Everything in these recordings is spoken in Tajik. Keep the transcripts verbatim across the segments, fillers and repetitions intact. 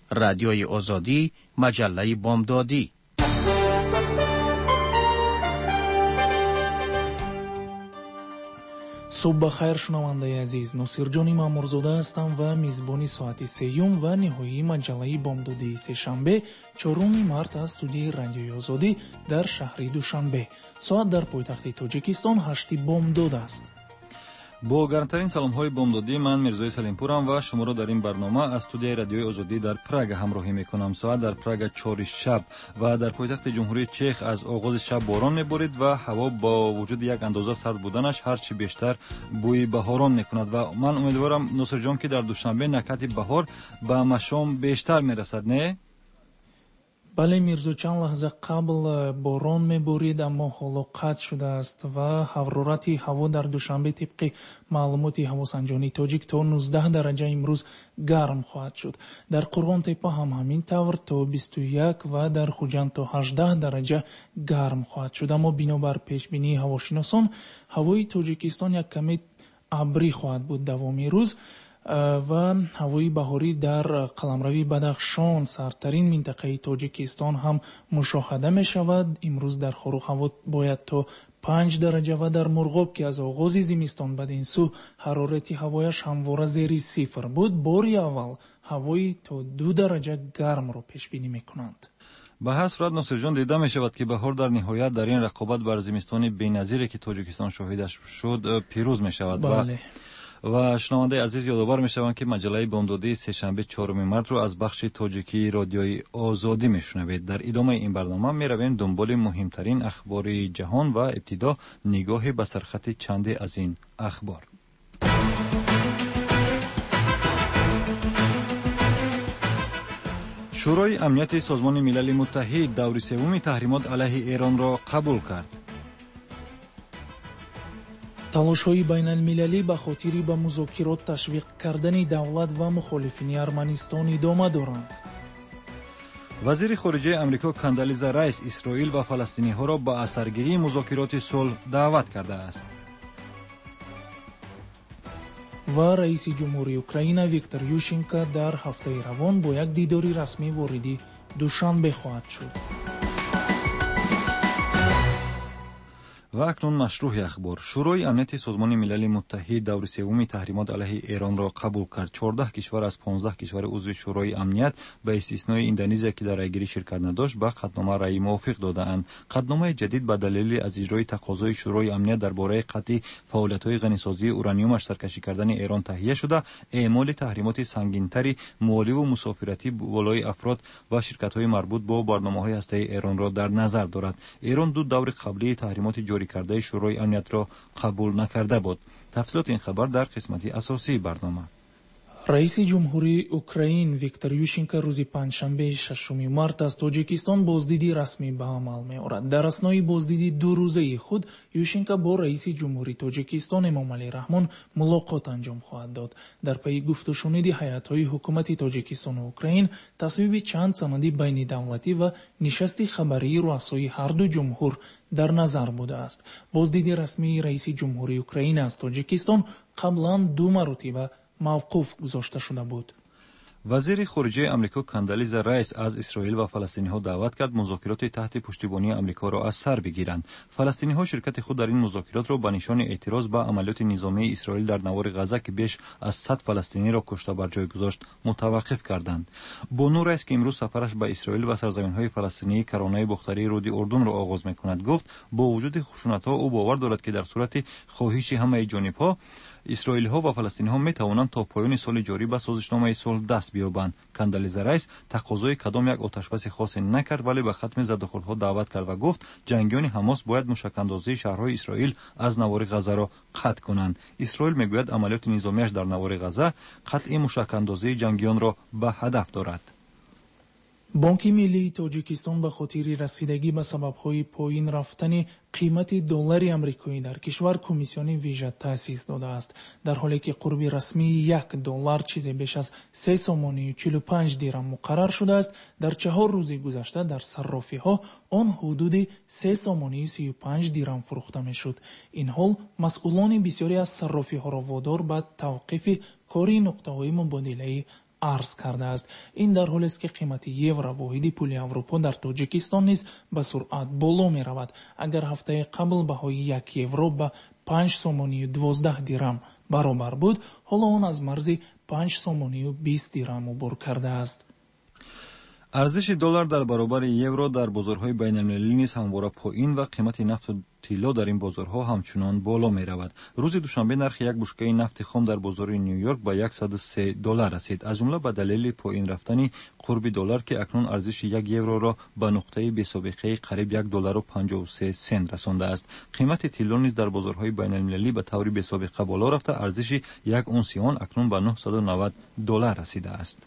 رادیوی آزادی، مجله بامدادی. صبح بخیر شنونده‌ی عزیز، ناصرجان مامورزاده هستم و میزبانی ساعت سیوم و نهایی مجله بامدادی سه‌شنبه چهارم مارس از استودیوی رادیوی آزادی در شهر دوشنبه. ساعت در پایتخت تاجیکستان هشت بامداد است. با گرمترین سلام‌های بامدادی، من میرزای سلیمپورم و شما را در این برنامه از استودیوی رادیوی آزادی در پراگ همراهی میکنم. ساعت در پراگ چهار شب و در پایتخت جمهوری چک از آغاز شب باران میبارید و هوا با وجود یک اندازه سرد بودنش هرچی بیشتر بوی بهاران میکند و من امیدوارم ناصر جان که در دوشنبه نکهت بهار به مشام بیشتر میرسد. نه؟ بله میرزا، چند لحظه قبل باران میبارید اما حالا قطع شده است و حرارت هوا در دوشنبه طبق معلومات هواسنجانی تاجیک تا نوزده درجه امروز گرم خواهد شد. در قرغان تپه هم همین طور تا بیست و یک و در خوجند تا هجده درجه گرم خواهد شد. اما بنابر پیشبینی هواشناسان هوای تاجیکستان یک کمی ابری خواهد بود دوامی روز و هوای بهاری در قلمروی بدخشان سرترین منطقه تاجیکستان هم مشاهده می شود. امروز در خروخ هوا باید تا پنج درجه و در مرغاب که از آغاز زمستان بدین سو حرارت هوایش همواره زیر صفر بود، باری اول هوای تا دو درجه گرم را پیش بینی می کنند. به هر صورت ناصر جان دیده می شود که بهار در نهایت در این رقابت بر زمستان بی‌نظیری که تاجیکستان شاهدش شد پیروز می شود. بله. و شنونده عزیز یادآور می‌شوم که مجله بامدادی سه‌شنبه چهارم مارس رو از بخش تاجیکی رادیوی آزادی میشنوید. در ادامه این برنامه میرویم دنبال مهمترین اخبار جهان و ابتدا نگاه به سرخط چندی از این اخبار. شورای امنیت سازمان ملل متحد دور سوم تحریمات علیه ایران را قبول کرد. талошҳои байналмилалӣ ба хотири ба музокирот ташвиқ кардани давлат ва мухолифини Арманистон идома доранд. вазири хориҷаи амрико Кондолиза Райс исроил ва фаластиниҳоро ба асаргирии музокироти сулҳ даъват кардааст. ва раиси ҷумҳурии Украина Виктор Ющенко дар ҳафтаи равон бо як дидори расмӣ вориди душанбе хоҳад шуд. و اکنون مشروع اخبار. شورای امنیت سازمان ملل متحد دور سوم تحریمات علیه ایران را قبول کرد. چهارده کشور از پانزده کشور عضو شورای امنیت به استثنای اندونزیا که در رایگیری شرکت نداشت به قطعنامه رأی موافق دادند. قطعنامه جدید به دلیل از اجرای تقاضای شورای امنیت درباره قطع فعالیت‌های غنیسازی اورانیوم سرکشی کردن ایران تهیه شده، اعمال تحریمات سنگین‌تری مالی و مسافرتی بالای افراد و شرکت‌های مربوط با برنامه‌های هسته‌ای ایران را در نظر دارد. ایران دو دور قبلی تحریمات جاری کرده شورای امنیت را قبول نکرده بود. تفصیلات این خبر در قسمت اساسی برنامه. раиси ҷумҳурии Украин Виктор Ющенко рӯзи панҷшанбе шашум март аз Тоҷикистон боздидӣ расмӣ ба амал меорад. дар аснои боздиди дурӯзаи худ Ющенко бо раиси ҷумҳурии Тоҷикистон Эмомалӣ Раҳмон мулоқот анҷом хоҳад дод. дар пайи гуфтушуниди ҳайатҳои ҳукумати Тоҷикистону Украин, тасвиби чанд санади байнидавлатӣ ва нишасти хабарии руъасои ҳарду ҷумҳур дар назар будааст. боздиди расмии раиси ҷумҳурии Украин аз Тоҷикистон қаблан ду маротиба мавқуф гузошта шуда буд. вазири хориҷаи амрико Кондолиза Райс аз исроил ва фаластиниҳо даъват кард музокироти таҳти пуштибонии амрикоро аз сар бигиранд. фаластиниҳо ширкати худ дар ин музокиротро ба нишони эътироз ба амалиёти низомии исроил дар навори ғаза ки беш аз сад фаластиниро кушта бар ҷой гузошт мутаваққиф карданд. бону Райс ки имрӯз сафараш ба исроил ва сарзаминҳои фаластинии Каронаи бохтарии руди Урдунро оғоз мекунад, гуфт бо вуҷуди хушунатҳо ӯ бовар дорад ки дар сурати хоҳиши ҳамаи ҷонибҳо исроилиҳо ва фаластиниҳо метавонанд то поёни соли ҷорӣ ба созишномаи сулҳ даст биёбанд. Кондолиза Райс тақозои кадом як оташпаси хосе накард, вале ба хатми задухӯрдҳо даъват кард ва гуфт ҷангиёни ҳамос бояд мушакандозии шаҳрҳои Исроил аз навори ғазаро қатъ кунанд. Исроил мегӯяд амалиёти низомияш дар навори ғаза қатъи мушакандозии ҷангиёнро ба ҳадаф дорад. бонки миллии Тоҷикистон ба хотири расидагӣ ба сабабҳои поин рафтани қимати доллари амрикоӣ дар кишвар комиссиони вижа таъсис додааст. дар ҳоле ки қурби расмии як доллар чизе беш аз се сомонию чилу панҷ дирам муқаррар шудааст, дар чаҳор рӯзи гузашта дар саррофиҳо он ҳудуди се сомонию сию панҷ дирам фурӯхта мешуд. ин ҳол масъулони бисёре аз саррофиҳоро водор ба тавқифи кори нуқтаҳои мубодилаи арз кардааст. ин дар ҳоле аст ки қимати евро воҳиди пули аврупо дар тоҷикистон низ ба суръат боло меравад. агар ҳафтаи қабл баҳои як евро ба панҷ сомонию дувоздаҳ дирам баробар буд, ҳоло он аз марзи панҷ сомонию бист дирам убур кардааст. арзиши доллар дар баробари евро дар бозорҳои байналмилалӣ низ ҳамвора поин ва қимати нафту тилло дар ин бозорҳо ҳамчунон боло меравад. рӯзи душанбе нархи як бушкаи нафти хом дар бозори Нью-Йорк ба яксаду се доллар расид, аз ҷумла ба далели поин рафтани қурби доллар ки акнун арзиши як евроро ба нуқтаи бесобиқаи қариб як доллару панҷоҳу се сент расондааст. қимати тилло низ дар бозорҳои байналмилалӣ ба таври бесобиқа боло рафта, арзиши як унси он акнун ба нуҳсаду навад доллар расидааст.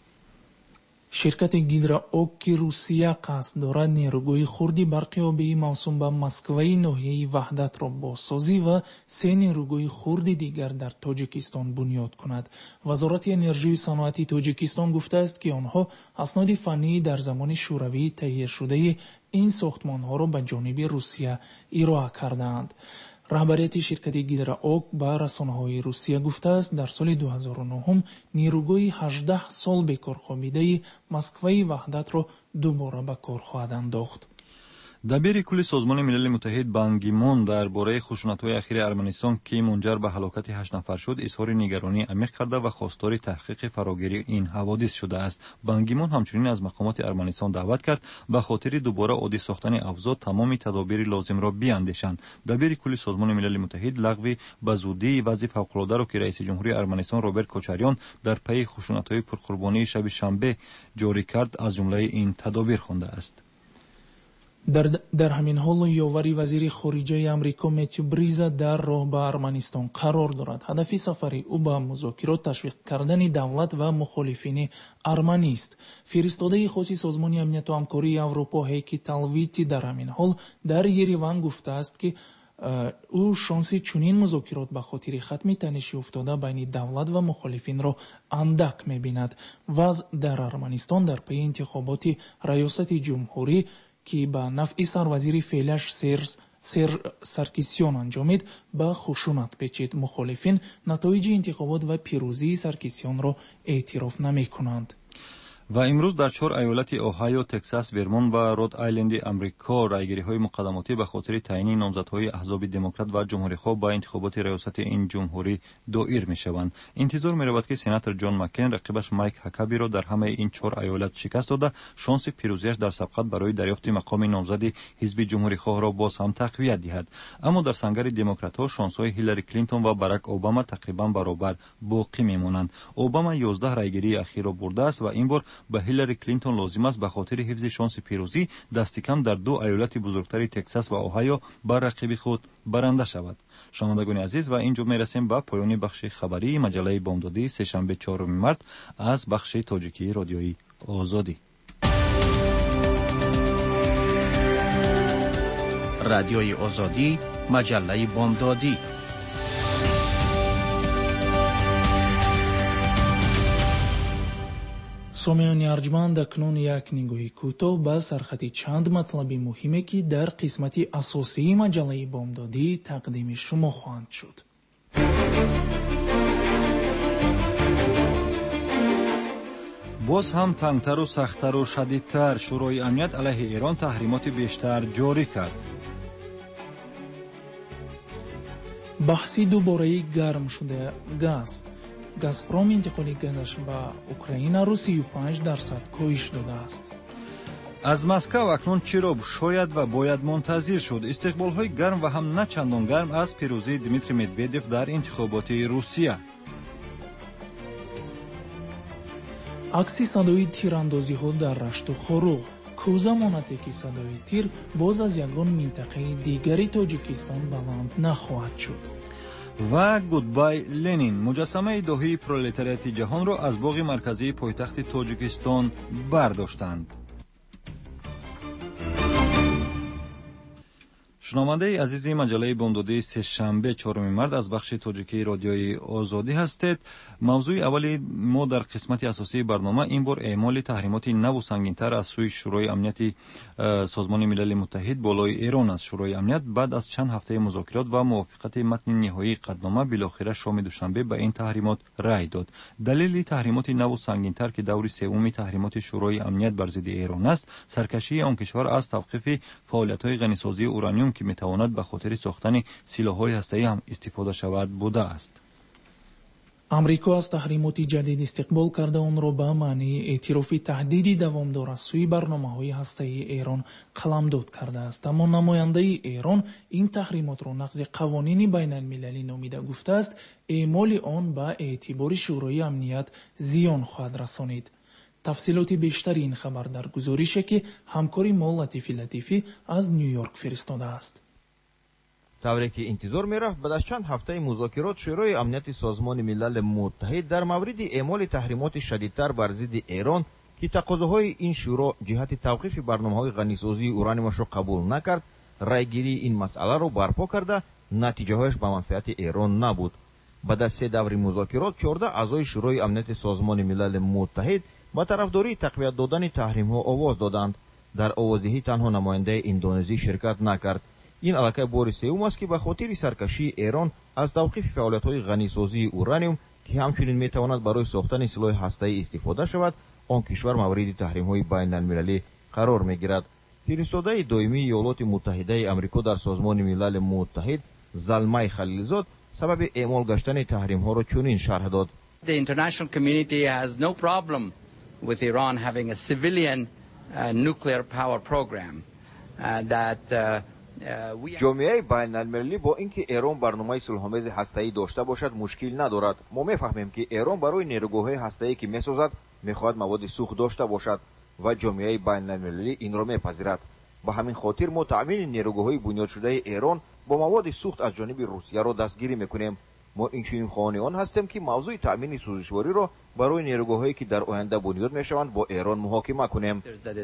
ширкати гидроок ки Русия қасд дорад нерӯгоҳи хурди барқи обии мавсум ба Москваи ноҳияи ваҳдатро бозсозӣ ва се нерӯгоҳи хурди дигар дар Тоҷикистон бунёд кунад. Вазорати энержию саноати Тоҷикистон гуфтааст ки онҳо асноди фаннии дар замони шӯравӣ таҳияшудаи ин сохтмонҳоро ба ҷониби Русия ироа кардаанд. раҳбарияти ширкати гидроок ба расонаҳои Русия гуфтааст, дар соли ду ҳазору нӯҳум нерӯгоҳи ҳаждаҳ сол бекорхобидаи Москваи ваҳдатро дубора ба кор хоҳад андохт. дабири кулли созмони милали муттаҳид Бан Ки Мун дар бораи хушунатҳои ахири Арманистон ки мунҷар ба ҳалокати ҳашт нафар шуд, изҳори нигаронӣ амиқ карда ва хостори таҳқиқи фарогирии ин ҳаводис шудааст. Бан Ки Мун ҳамчунин аз мақомоти Арманистон даъват кард ба хотири дубора оддӣ сохтани авзо тамоми тадобири лозимро биандешанд. Дабири кулли созмони милали муттаҳид лағви ба зудии вазъи фавқулодаро ки раиси ҷумҳурии Арманистон Роберт Кочарён дар пайи хушунатҳои пурқурбонии шаби шанбе ҷорӣ кард, аз ҷумлаи ин тадобир хондааст. дар, дар ҳамин ҳол ёвари вазири хориҷаи амрико Мэтью Бриза дар роҳ ба Арманистон қарор дорад. ҳадафи сафари ӯ ба музокирот ташвиқ кардани давлат ва мухолифини арманист. фиристодаи хоси созмони амнияту ҳамкории Аврупо Ҳейки Талвити дар ҳамин ҳол дар Ереван гуфтааст ки ӯ шонси чунин музокирот ба хотири хатми таниши уфтода байни давлат ва мухолифинро андак мебинад. вазъ дар Арманистон дар пайи интихоботи раёсати ҷумҳурӣ ки ба нафъи сарвазири феълияш Серж Серж Саркисён анҷомид, ба хушунат печид. мухолифин натоиҷи интихобот ва пирӯзии Саркисёнро эътироф намекунанд. ва имрӯз дар чор аёлати Оҳайо, Тексас, Вермонт ва Род-Айленди амрико райгириҳои муқаддамотӣ ба хотири таъйини номзадҳои аҳзоби демократ ва ҷумҳурихоҳ ба интихоботи раёсати ин ҷумҳурӣ доир мешаванд. интизор меравад ки сенатор Ҷон Маккейн рақибаш Майк Ҳакабиро дар ҳамаи ин чор аёлат шикаст дода, шонси пирӯзиаш дар сабқат барои дарёфти мақоми номзади ҳизби ҷумҳурихоҳро боз ҳам тақвият диҳад. аммо дар сангари демократҳо шонсҳои Ҳиллари Клинтон ва Барак Обама тақрибан баробар боқӣ мемонанд. Обама ёздаҳ райгирии ахирро бурдааст ва ин бор ба Ҳиллари Клинтон лозим аст ба хотири ҳифзи шонси пирӯзӣ дасти кам дар ду аёлати бузургтари Тексас ва Оҳайо ба рақиби худ баранда шавад. шунавандагони азиз, ва инҷо мерасем ба поёни бахши хабарии маҷаллаи Бомдодӣ сешанбе чорум март аз бахши тоҷикии родиои Озодӣ. радиои Озодӣ, маҷаллаи Бомдодӣ. сомиёни арҷманд, акнун як нигоҳи кӯтоҳ ба сархати чанд матлаби муҳиме ки дар қисмати асосии маҷаллаи Бомдодӣ тақдими шумо хоҳанд шуд. боз ҳам тангтару сахттару шадидтар, шӯрои амният алайҳи Эрон таҳримоти бештар ҷорӣ кард. баҳси дубораи гарм шуда газ. газпром интиқоли газаш ба Украина русию панҷ дарсад коҳиш додааст. аз Москав акнун чиро шояд ва бояд мунтазир шуд? истиқболҳои гарм ва ҳам на чандон гарм аз пирӯзии Дмитрий Медведев дар интихоботи Русия. акси садои тирандозиҳо дар рашту хоруғ. кӯза монате ки садои тир боз аз ягон минтақаи дигари Тоҷикистон баланд нахоҳад шуд. ва гудбай Ленин, муҷассамаи доҳии пролетарияти ҷаҳонро аз боғи марказии пойтахти Тоҷикистон бардоштанд. شنونده عزیز مجله بامدادی سه شنبه چهارم مارس از بخش تاجیکی رادیوی آزادی هستید. موضوع اولی ما در قسمت اساسی برنامه این بار اعمال تحریمات نو و سنگین‌تر از سوی شورای امنیت سازمان ملل متحد بالای ایران است. شورای امنیت بعد از چند هفته مذاکرات و موافقت متن نهایی قطعنامه بالاخره شام دوشنبه به این تحریمات رأی داد. دلیل تحریمات نو و سنگین‌تر که دور سوم تحریمات شورای امنیت بر ضد ایران است، سرکشی آن کشور از توقیف فعالیت‌های غنیسازی اورانیوم که میتواند به خاطر ساختن سلاح‌های هسته‌ای هم استفاده شود بوده است. امریکا از تحریمات جدید استقبال کرده آن را به معنی اعتراف تهدیدی دوامدار از سوی برنامه‌های هسته‌ای ایران قلمداد کرده است. اما نماینده ایران این تحریمات را نقض قوانین بین المللی نامیده گفته است اعمال آن به اعتبار شورای امنیت زیان خواهد رسانید. تفصیلات بیشتر این خبر در گزارشی که همکاری ما لطیفی لطیفی از نیویورک فرستاده است. طوری که انتظار می‌رفت بعد از چند هفته مذاکرات شورای امنیت سازمان ملل متحد در مورد اعمال تحریمات شدیدتر بر ضد ایران که تقاضاهای این شورا جهت توقیف برنامه‌های غنیسازی اورانیوم را قبول نکرد، رایگیری این مسئله را برپا کرده، نتیجه‌هایش به منفعت ایران نبود. بعد از سه دور مذاکرات چهارده اعضای شورای امنیت سازمان ملل متحد با طرفداری تقویت دادن تحریم‌ها آواز دادند. در آوازدهی تنها نماینده اندونزی شرکت نکرد. این علاقه بار سوم است که به خاطر سرکشی ایران از توقیف فعالیت‌های غنیسازی اورانیوم که همچنین می‌تواند برای ساختن سلاح هسته‌ای استفاده شود، آن کشور مورد تحریم‌های بین‌المللی قرار می‌گیرد. فرستاده دائمی ایالات متحده آمریکا در سازمان ملل متحد زلمای خلیلزاد سبب اعمال گشتن تحریم‌ها را چنین شرح داد: The international community has no problem with Iran having a civilian uh, nuclear power program uh, that uh, جامعه بین المللی با اینکه ایران برنامه صلح‌آمیز هسته‌ای داشته باشد مشکل ندارد. ما می‌فهمیم که ایران برای نیروگاه‌های هسته‌ای که می‌سازد می‌خواهد مواد سوخت داشته باشد و جامعه بین المللی این را می‌پذیرد. به همین خاطر ما تأمین نیروگاه‌های بنیاد شده ایران با مواد سوخت از جانب روسیه را دستگیری می‌کنیم. ما این خواهان هستیم که موضوع تأمین سوزشواری را برای نیروگاه‌هایی که در آینده بنیاد می‌شوند با ایران محاکمه کنیم.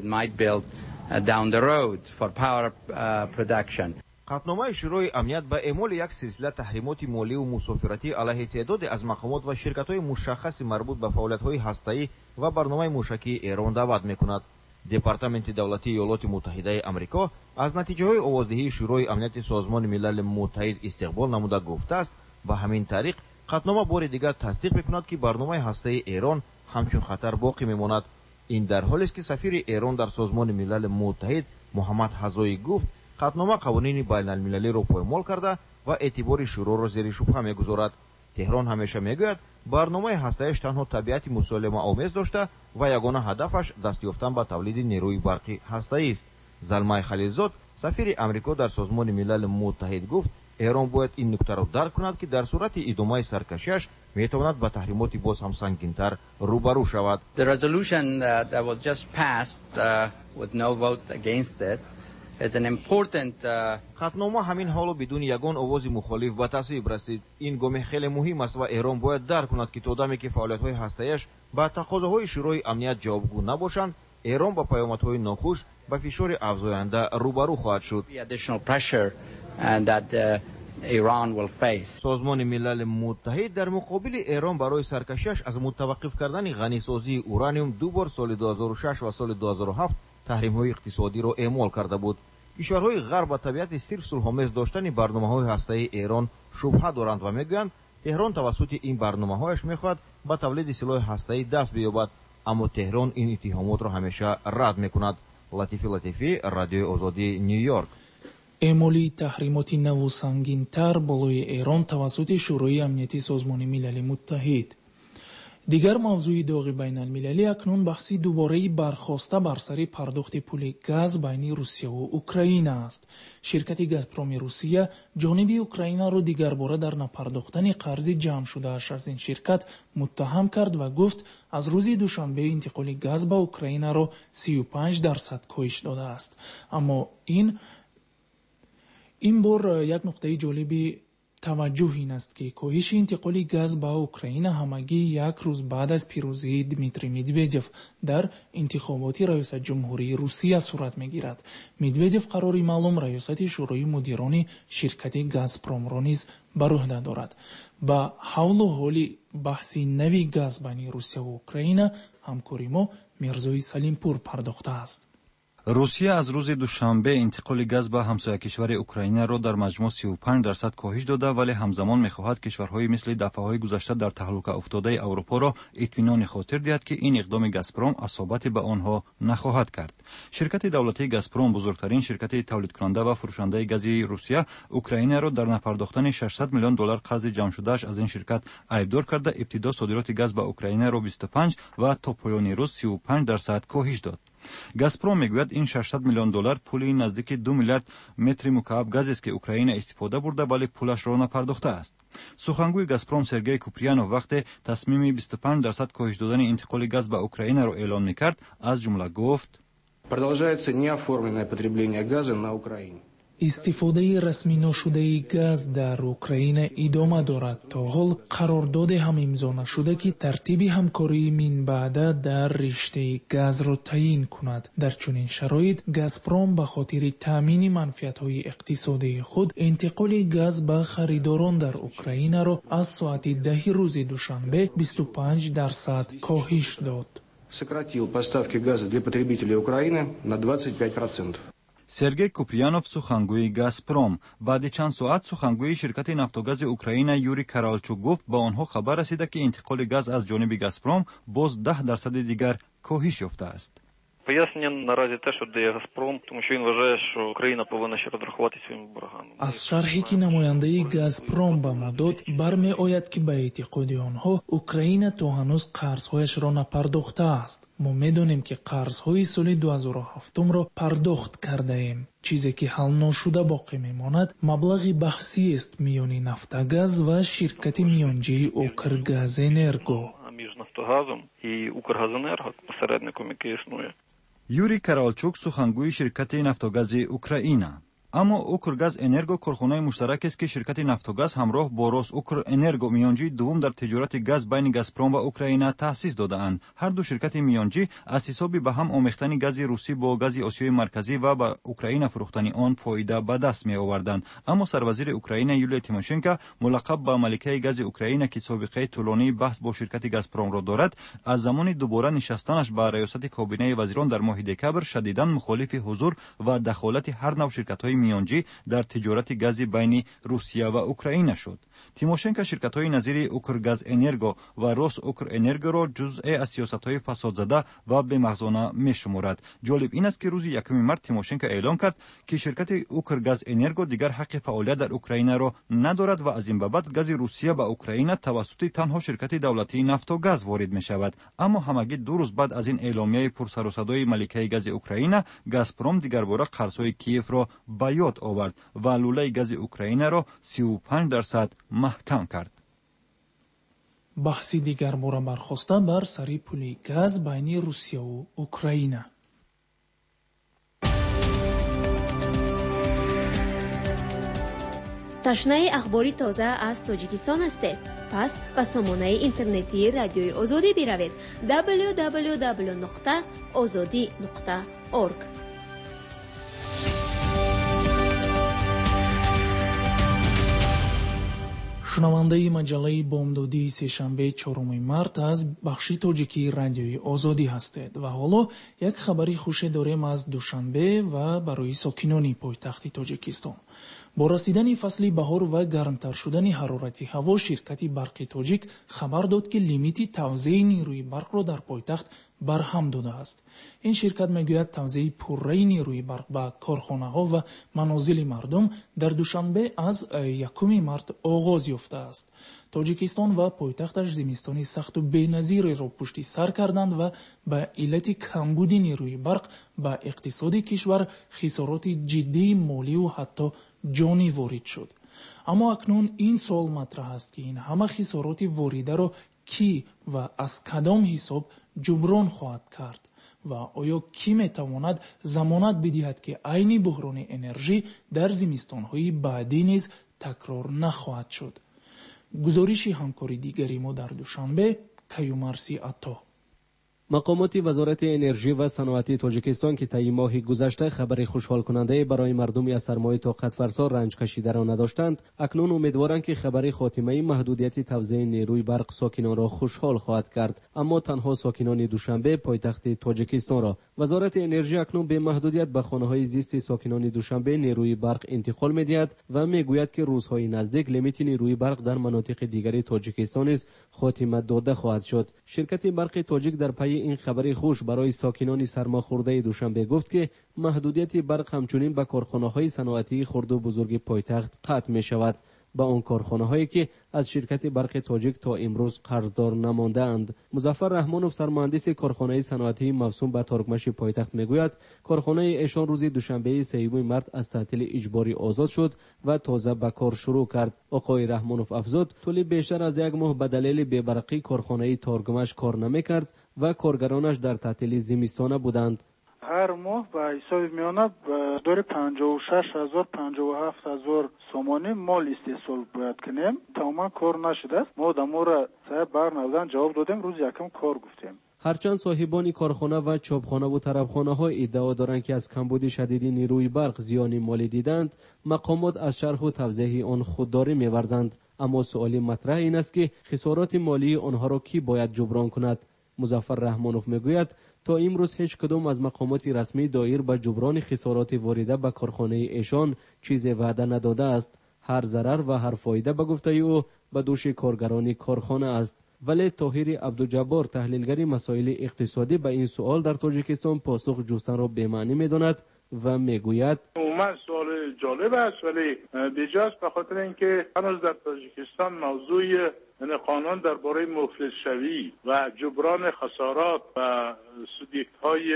قطعنامه شورای امنیت به اعمال یک سلسله تحریمات مالی و مسافرتی علیه تعداد از مقامات و شرکت‌های مشخص مربوط به فعالیت‌های هسته‌ای و برنامه موشکی ایران دعوت می‌کند. دپارتمنت دولتی ایالات متحده آمریکا از نتیجه‌های آوازدهی شورای امنیت سازمان ملل متحد استقبال نموده گفته است به همین طریق قطعنامه بار دیگر تصدیق می‌کند که برنامه هسته‌ای ایران همچون خطر باقی می‌ماند. این در حالی است که سفیر ایران در سازمان ملل متحد محمد حزایی گفت قطعنامه قوانین بین المللی را پایمال کرده و اعتبار شورا را زیر شبهه می‌گذارد. تهران همیشه میگوید برنامه هسته‌ایش تنها طبیعت مسالمه آمیز داشته و یگانه هدفش دست یافتن به تولید نیروی برقی هسته‌ای است. زلمای خلیلزاد سفیر امریکا در سازمان ملل متحد گفت ایران باید این نکته را درک کند که در صورت ادامه سرکشیش میتواند با تحریمات باز هم سنگین‌تر روبرو شود. The resolution uh, that was just passed uh, with no vote against it is an important uh... قطعنامه همین حالو بدون یگان آواز مخالف به تصویب رسید. این گام خیلی مهم است و ایران باید درک کند که تا دمی که فعالیت‌های هسته‌ایش با تقاضاهای شورای امنیت جوابگو نباشند، ایران با پیامدهای ناخوش به فشار افزاینده روبرو خواهد شد. And that uh, Iran will face. سازمان ملل متحد در مقابل ایران برای سرکشیش از متوقف کردن غنیسازی اورانیوم دو بار سال دو هزار و شش و سال دو هزار و هفت تحریم‌های اقتصادی را اعمال کرده بود. کشورهای غرب به طبیعت صرف صلح‌آمیز داشتن برنامه‌های هسته‌ای ایران شبهه دارند و میگویند تهران توسط این برنامه‌هایش می‌خواهد به تولید سلاح هسته‌ای دست بیابد، اما تهران این اتهامات را همیشه رد می‌کند. لطیفی لطیفی، رادیو آزادی، نیویورک. اعمال تحریمات نو و سنگین‌تر بالای ایران توسط شورای امنیتی سازمان ملل متحد. دیگر موضوع داغ بین المللی اکنون بحثی دوباره برخاسته بر سر پرداخت پول گاز بین روسیه و اوکراین است. شرکت گازپروم روسیه جانب اوکراین را دیگر باره در نپرداختن قرض جمع شده اش از این شرکت متهم کرد و گفت از روز دوشنبه انتقال گاز به اوکراین را سی و پنج درصد کاهش داده است. اما این این بار یک نقطه جالبی таваҷҷӯҳ ин аст, ки коҳиши интиқоли газ ба Украина ҳамагӣ як рӯз баъд аз пирӯзии Дмитрий Медведев дар интихоботи раёсатҷумҳурии Русия сурат мегирад. Медведев қарори маълум раёсати шӯрои мудирони ширкати «Газпромро» низ бар уҳда дорад. ба ҳавлу ҳоли баҳси нави газ байни Русия ва Украина ҳамкори мо Мирзои Салимпур пардохтааст. русия аз рӯзи душанбе интиқоли газ ба ҳамсоякишвари Украинаро дар маҷмӯъ си و پنج дарсад коҳиш дода, вале ҳамзамон мехоҳад кишварҳои мисли дафъаҳои гузашта дар таҳлука уфтодаи Аврупоро итминони хотир диҳад, ки ин иқдоми «Газпром» асобати ба онҳо нахоҳад кард. ширкати давлатии «Газпром», бузургтарин ширкати тавлидкунанда ва фурӯшандаи гази Русия, Украинаро дар напардохтани шашсад миллион доллар қарзи ҷамъшудааш аз ин ширкат айбдор карда, ибтидо содироти газ ба Украинаро бисту панҷ ва то поёни рӯз си و پنج дарсад коҳиш дод. «Газпром» мегӯяд ин шашсад миллион доллар пули наздики ду миллиард метри мукааб газест, ки Украина истифода бурда, вале пулашро напардохтааст. сухангӯи «Газпром» Сергей Куприянов вақте тасмими бисту панҷ дарсад коҳиш додани интиқоли газ ба Украинаро эълон мекард, аз ҷумла гуфт: «Продолжается неоформленное потребление газа на Украине. истифодаи расмӣ ношудаи газ дар Украина идома дорад. То ҳол қарордоде ҳам имзо нашуда, ки тартиби ҳамкории минбаъда дар риштаи газро таъин кунад. дар чунин шароит «Газпром» ба хотири таъмини манфиатҳои иқтисодии худ интиқоли газ ба харидорон дар Украинаро аз соати даҳи рӯзи душанбе бисту панҷ дарсад коҳиш дод. Сократил поставки газа для потребителей Украины на двадцать пять процентов. Сергей Куприянов, сухангӯи «Газпром». баъди чанд соат сухангӯи ширкати нафтогази Украина Юрий Каралчук гуфт, ба онҳо хабар расида, ки интиқоли газ аз ҷониби «Газпром» боз даҳ дарсади дигар коҳиш ёфтааст. Пояснення наразі те, що дає «Газпром», тому що він вважає, що Україна повинна ще розрахувати своїм боргами. аз шарҳе ки намояндаи «Газпром» ба мо дод бармеояд, ки ба эътиқоди онҳо Украина то ҳанӯз қарзҳояшро напардохтааст. мо медонем, ки қарзҳои соли ду ҳазору ҳафтумро пардохт кардаем. чизе ки ҳал ношуда боқӣ мемонад маблағи баҳсиест миёни «Нафтогаз» ва ширкати миёнҷии «Укргазэнерго». Між «Нафтогазом» і «Укргазенерго», посередником, який існує. Юрий Каралчук, сухангӯи ширкати нафтогази Украина. аммо «Укргазэнерго» корхонаи муштаракест, ки ширкати нафтогаз ҳамроҳ бо «Росукрэнерго» миёнҷии дуввум дар тиҷорати газ байни «Газпром» ва Украина таъсис додаанд. ҳар ду ширкати миёнҷӣ аз ҳисоби ба ҳам омехтани гази русӣ бо гази Осиёи марказӣ ва ба Украина фурӯхтани он фоида ба даст меоварданд. аммо сарвазири Украина Юлия Тимошенко, мулаққаб ба маликаи гази Украина, ки собиқаи тӯлонии баҳс бо ширкати «Газпромро» дорад, аз замони дубора нишастанаш ба раёсати кобинаи вазирон дар моҳи декабр шадидан мухолифи ҳузур ва дахолати ҳар нав ширкатҳои миёнҷӣ дар тиҷорати гази байни Русия ва Украина шуд. Тимошенко ширкатҳои назири «Укргазэнерго» ва «Росукрэнергоро» ҷузъе аз сиёсатҳои фасодзада ва бемағзона мешуморад. ҷолиб ин аст, ки рӯзи якуми март Тимошенко эълон кард, ки ширкати «Укргазэнерго» дигар ҳаққи фаъолият дар Украинаро надорад ва аз ин ба баъд гази Русия ба Украина тавассути танҳо ширкати давлатии «Нафтогаз» ворид мешавад. аммо ҳамагӣ ду рӯз баъд аз ин эъломияи пурсарусадои маликаи гази Украина, «Газпром» дигарбора қарзҳои Киевро ба ёд овард ва лӯлаи гази Украинаро си و پنج дарсад маҳкам кард. баҳси дигарбора бархоста бар сари пули газ байни Русия ва Украина. ташнаи ахбори тоза аз Тоҷикистон ҳастед? пас ба сомонаи интернетии Радиои Озодӣ биравед: дабл ю дабл ю дабл ю нуқта озодӣ нуқта орг. шунавандаи маҷаллаи бомдодии сешанбе чорум март аз бахши тоҷикии Радиои Озодӣ ҳастед ва ҳоло як хабари хуше дорем аз Душанбе ва барои сокинони пойтахти Тоҷикистон. бо расидани фасли баҳор ва гармтар шудани ҳарорати ҳаво, ширкати барқи тоҷик хабар дод, ки лимити тавзеъи нирӯи барқро дар пойтахт барҳам додааст. ин ширкат мегӯяд тавзеъи пурраи нирӯи барқ ба корхонаҳо ва манозили мардум дар Душанбе аз якуми март оғоз ёфтааст. Тоҷикистон ва пойтахташ зимистони сахту беназиреро пушти сар карданд ва ба иллати камбуди нирӯи барқ ба иқтисоди кишвар хисороти ҷиддии моливу ҳатто ҷонӣ ворид шуд. аммо акнун ин суол матраҳ аст, ки ин ҳама хисороти воридаро кӣ ва аз кадом ҳисоб ҷуброн хоҳад кард ва оё кӣ метавонад замонат бидиҳад, ки айни буҳрони энержӣ дар зимистонҳои баъдӣ низ تکرار نخواهد شد. گزارش همکاری دیگری ما در دوشنبه. کیومرسی عطا. مقامات وزارت انرژی و صنعت تاجیکستان که طی ماه گذشته خبر خوشحال کننده برای مردمی از سرمایه طاقت فرسا رنج کشیده را نداشتند، اکنون امیدوارند که خبر خاتمه محدودیت توزیع نیروی برق ساکنان را خوشحال خواهد کرد. اما تنها ساکنان دوشنبه پایتخت تاجیکستان را وزارت انرژی اکنون به محدودیت به خانه‌های زیست ساکنان دوشنبه نیروی برق انتقال می‌دهد و میگوید که روزهای نزدیک لیمیت نیروی برق در مناطق دیگری تاجیکستان نیز خاتمه داده خواهد شد. شرکت برق تاجیک در پی این خبر خوش برای ساکنان سرماخورده دوشنبه گفت که محدودیت برق همچنین به کارخانه‌های صنعتی خرد و بزرگ پایتخت قطع می‌شود. با اون کارخانه‌هایی که از شرکت برق تاجیک تا امروز قرضدار نمانده‌اند. مظفر رحمانوف سرمهندس کارخانه صنعتی موسوم به تارگمش پایتخت میگوید کارخانه ایشان روز دوشنبه سوم مارس از تعطیل اجباری آزاد شد و تازه به کار شروع کرد. آقای رحمانوف افزود طول بیشتر از یک ماه به دلیل بی‌برقی کارخانه تارگمش کار نمی‌کرد و کارگرانش در تعطیل زمستانه بودند. هر ماه به حساب میانه به دور پنجاه و شش هزار پنجاه و هفت هزار سومانی مال استحصال باید کنیم. تماما کار نشده است. ما دمو را صاحب برنودن جواب دادیم، روز یکم کار گفتیم. هرچند صاحبان کارخانه و چاپخانه و طرفخانه ها ادعا دارند که از کمبود شدید نیروی برق زیان مالی دیدند، مقامات از شرح و توضیح آن خودداری می‌ورزند. اما سؤال مطرح این است که خسارات مالی آنها را کی باید جبران کند؟ مظفر رحمانوف میگوید تا امروز هیچ کدام از مقامات رسمی دایر به جبران خسارات وارده به کارخانه ایشان چیز وعده نداده است. هر ضرر و هر فایده به گفته او به دوش کارگران کارخانه است. ولی طاهر عبدالجبار تحلیلگر مسائل اقتصادی به این سوال در تاجیکستان پاسخ جستن را بی‌معنی می‌داند و میگوید عموما سوال جالب است ولی بیجاست به خاطر اینکه هنوز در تاجیکستان موضوع یعنی قانون درباره مفلس شوی و جبران خسارات و سوبیکت های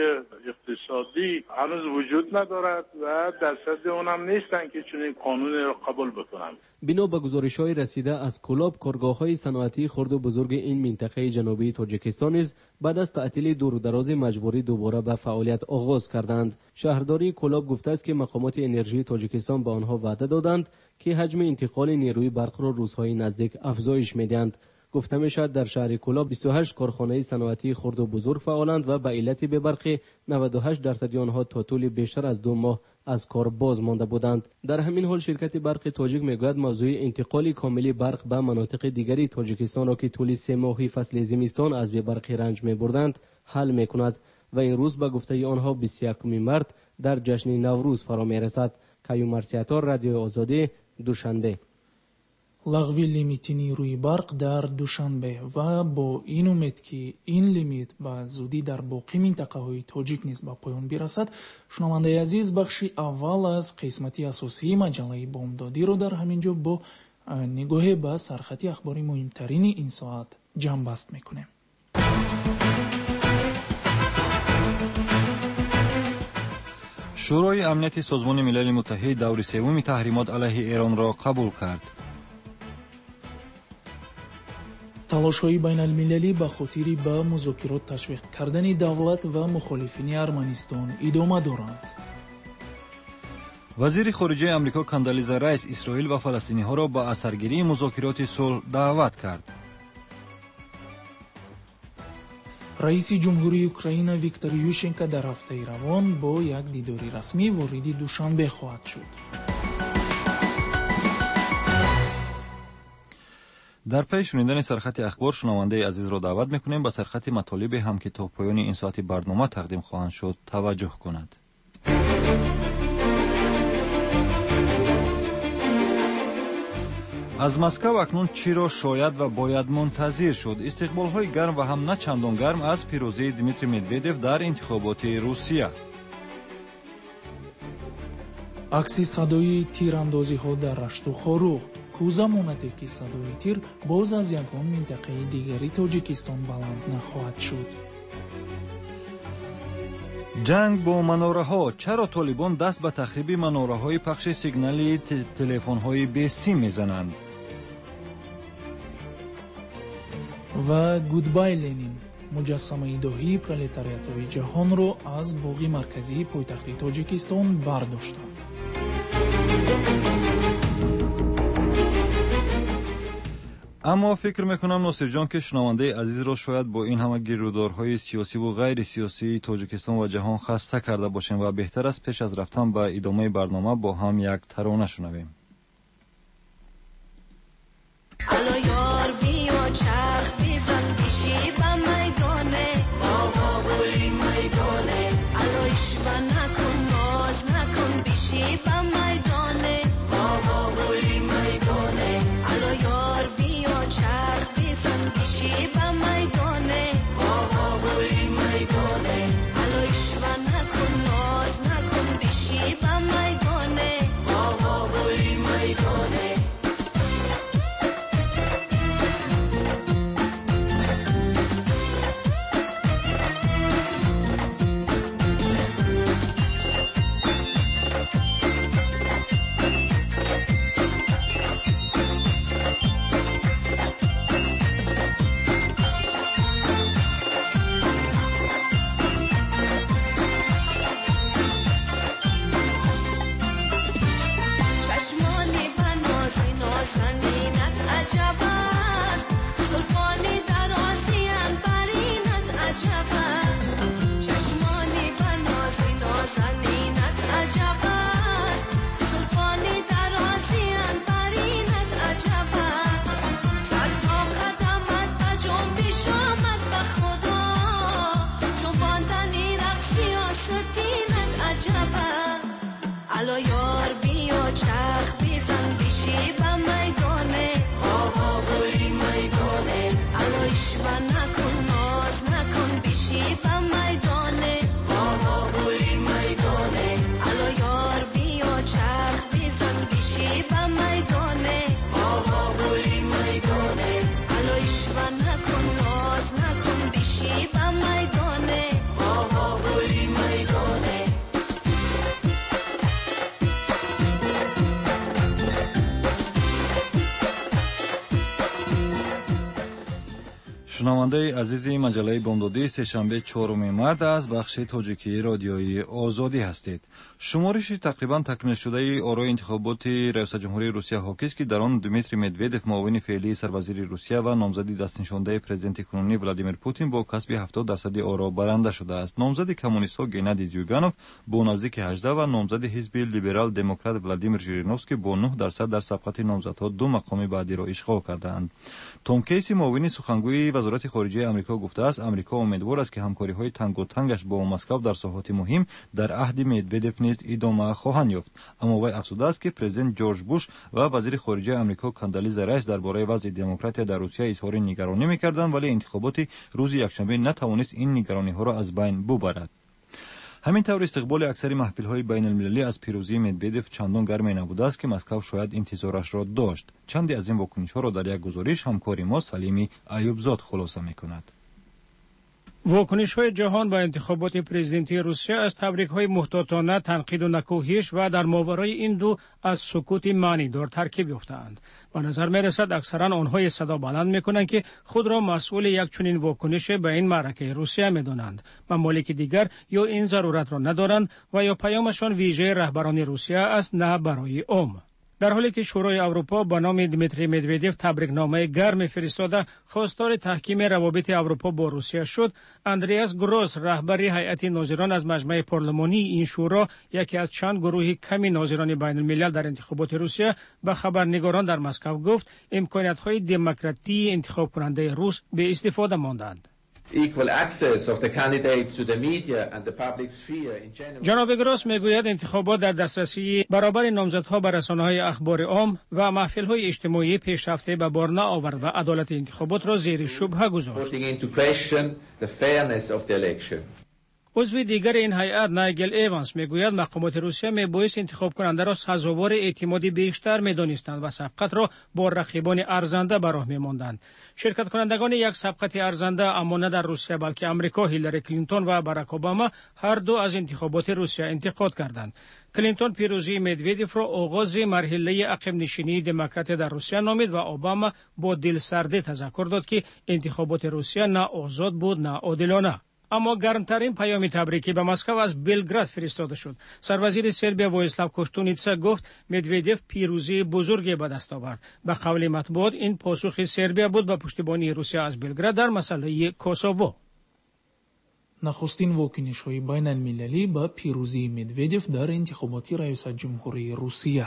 اقتصادی هنوز وجود ندارد و در صدد اونم نیستن که چنین قانون را قبول بکنند. بنا به گزارش‌های رسیده از کلاب، کارگاه‌های صنعتی خرد و بزرگ این منطقه جنوبی تاجیکستان نیز بعد از تعطیل دور و دراز مجبوری دوباره به فعالیت آغاز کردند. شهرداری کلاب گفته است که مقامات انرژی تاجیکستان به آنها وعده دادند که حجم انتقال نیروی برق را روزهای نزدیک افزایش می‌دهند. گفته می‌شود در شهر کلاب بیست و هشت کارخانه صنعتی خرد و بزرگ فعالند و به علت بی‌برقی نود و هشت درصد آنها تا طول بیشتر از دو ماه از کار باز مانده بودند. در همین حال شرکت برق تاجیک میگوید موضوع انتقال کاملی برق به مناطق دیگری تاجیکستان را که طول سه ماهی فصل زمستان از بی‌برقی رنج می‌بردند حل می‌کند و این روز به گفته آنها بیست و یکم مارس در جشن نوروز فرا می‌رسد. کیومرسی عطا، رادیو آزادی، دوشنبه. لغوی لیمیت نیروی برق در دوشنبه و با این امید که این لیمیت با زودی در باقی منطقه های تاجیک نیز به پایان برسد، شنونده عزیز بخش اول از قسمتی اساسی مجله بامدادی رو در همینجا با نگاه به سرخط اخباری مهمترین این ساعت جمع بست میکنیم. شورای امنیت سازمان ملل متحد دور سوم تحریمات علیه ایران را قبول کرد. تلاش‌های بین المللی به خاطر به مذاکرات تشویق کردن دولت و مخالفین ارمنستان ادامه دارند. وزیر خارجه آمریکا کاندالیزا رایس اسرائیل و فلسطینی‌ها را به اثرگیری مذاکرات صلح دعوت کرد. رئیس جمهوری اوکراین ویکتور یوشنکو در هفته روان با یک دیداری رسمی وارد دوشنبه خواهد شد. در پی شنیدن سرخط اخبار شنونده عزیز را دعوت میکنیم به سرخط مطالب هم که تا پایان این ساعت برنامه تقدیم خواهند شد توجه کند. از مسکو اکنون چی را شاید و باید منتظر شد؟ استقبال های گرم و هم نه چندان گرم از پیروزی دیمیتری مدودوف در انتخابات روسیه. عکس صدای تیراندازی ها در رشت و خاروغ. کو زمانتی که صدای تیر باز از یگان منطقه دیگری تاجیکستان بلند نخواهد شد. جنگ با مناره ها. چرا طالبان دست به تخریب مناره های پخش سیگنالی تلفن های بی سیم میزنند؟ و گودبای لنین، مجسمه داهی پرولتاریات جهان را از باغ مرکزی پایتخت تاجیکستان برداشتند. اما فکر میکنم ناصر جان که شنونده عزیز را شاید با این همه گیرودارهای سیاسی و غیر سیاسی تاجیکستان و جهان خسته کرده باشیم و بهتر است پیش از رفتن به ادامه برنامه با هم یک ترانه شنویم. شنونده عزیز مجله بامدادی سه‌شنبه چهارم مارس از بخش تاجیکی رادیویی آزادی هستید. شمارش تقریبا تکمیل شده آرای انتخابات ریاست جمهوری روسیه حاکی است که در آن دمیتری مدودف معاون فعلی سروزیر روسیه و نامزد دستنشانده پرزیدنت کنونی ولادیمیر پوتین با کسب هفتاد درصد آرا برنده شده است. نامزد کمونیست‌ها گنادی زیوگانوف با نزدیک هجده و نامزد حزب لیبرال دموکرات ولادیمیر ژیرینوفسکی با نه درصد در سبقت نامزدها دو مقام بعدی را اشغال کردند. توم کیسی معاون سخنگوی وزارت خارجه آمریکا گفته است امریکا امیدوار است که همکاری‌های تنگ و تنگش با مسکو در ساحات مهم در عهد مدودف نیز ادامه خواهند یافت. اما وی افزوده است که پرزیدنت جورج بوش و وزیر خارجه آمریکا کاندالیزا رایس درباره وضع دموکراسی در روسیه اظهار نگرانی می‌کردند، ولی انتخابات روز یکشنبه نتوانست این نگرانی‌ها را از بین ببرد. همین طور استقبال اکثر محفل‌های بین المللی از پیروزی مدودف چندان گرم نبوده است که مسکو شاید انتظارش را داشت. چندی از این واکنش‌ها را در یک گزارش همکار ما سلیمی ایوبزاد خلاصه می‌کند. واکنش‌های جهان به انتخابات پرزیدنتی روسیه از تبریک‌های محتاطانه، تنقید و نکوهش و در ماورای این دو از سکوت معنی دار ترکیب یافته‌اند. به نظر می‌رسد اکثرا آنها صدا بلند می‌کنند که خود را مسئول یک چنین واکنش به این معرکه روسیه می‌دانند. ممالک دیگر یا این ضرورت را ندارند و یا پیامشان ویژه رهبران روسیه است، نه برای عام. در حالی که شورای اروپا به نام دمیتری مدودف تبریکنامه گرم فرستاده خواستار تحکیم روابط اروپا با روسیه شد، اندریاس گروس رهبر هیئت ناظران از مجمع پارلمانی این شورا، یکی از چند گروه کمی ناظران بین الملل در انتخابات روسیه، به خبرنگاران در مسکو گفت امکانیت‌های دموکراتی انتخاب کننده روس به استفاده ماندند. جناب گروس میگوید انتخابات در دسترسی برابر نامزدها به رسانه‌های اخبار عام و محفل‌های اجتماعی پیشرفته به بار نآورد و عدالت انتخابات را زیر شبهه گذاشت. عضو دیگر این هیئت نایگل ایوانس میگوید مقامات روسیه میبایست انتخاب کننده را سزاوار اعتماد بیشتر میدانستند و سبقت را با رقیبان ارزنده به راه میماندند. شرکت کنندگان یک سبقت ارزنده اما نه در روسیه بلکه امریکا، هیلاری کلینتون و باراک اوباما، هر دو از انتخابات روسیه انتقاد کردند. کلینتون پیروزی مدودف را آغاز مرحله عقب نشینی دموکرات در روسیه نامید و اوباما با دلسردی تذکر داد که انتخابات روسیه نه آزاد بود نه عادلانه. اما گرمترین پیام تبریکی به مسکو از بلگراد فرستاده شد. سروزیر سربیا وایسلاو کوشتونیتسا گفت مدودیف پیروزی بزرگی به دست آورد. به قول مطبوعات این پاسخ سربیا بود به پشتیبانی روسیه از بلگراد در مسئله کوسوو. نخستین واکنش‌های بین المللی به پیروزی مدودیف در انتخابات ریاست جمهوری روسیه.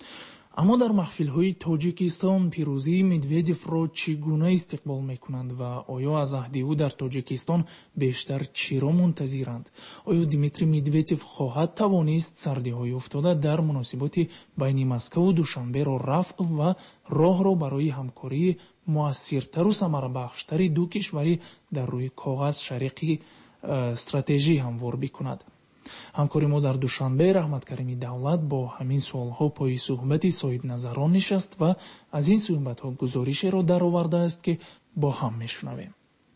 اما در محفل‌های تاجیکستان پیروزی مدودیف را چگونه استقبال می‌کنند و آیا از عهد او در تاجیکستان بیشتر چی را منتظرند؟ آیا دیمیتری مدودیف خواهد توانست سردی‌های افتاده در مناسبات بین مسکو و دوشنبه را رفع و راه را برای همکاری مؤثرتر و ثمربخشتر دو کشوری در روی کاغذ شریک استراتژی هموار بکند؟ همکاری ما در دوشنبه رحمت کریمی دولت با همین سوالها پای صحبت صاحب نظران نشست و از این صحبتها گزارشی را درآورده است که با هم میشنویم.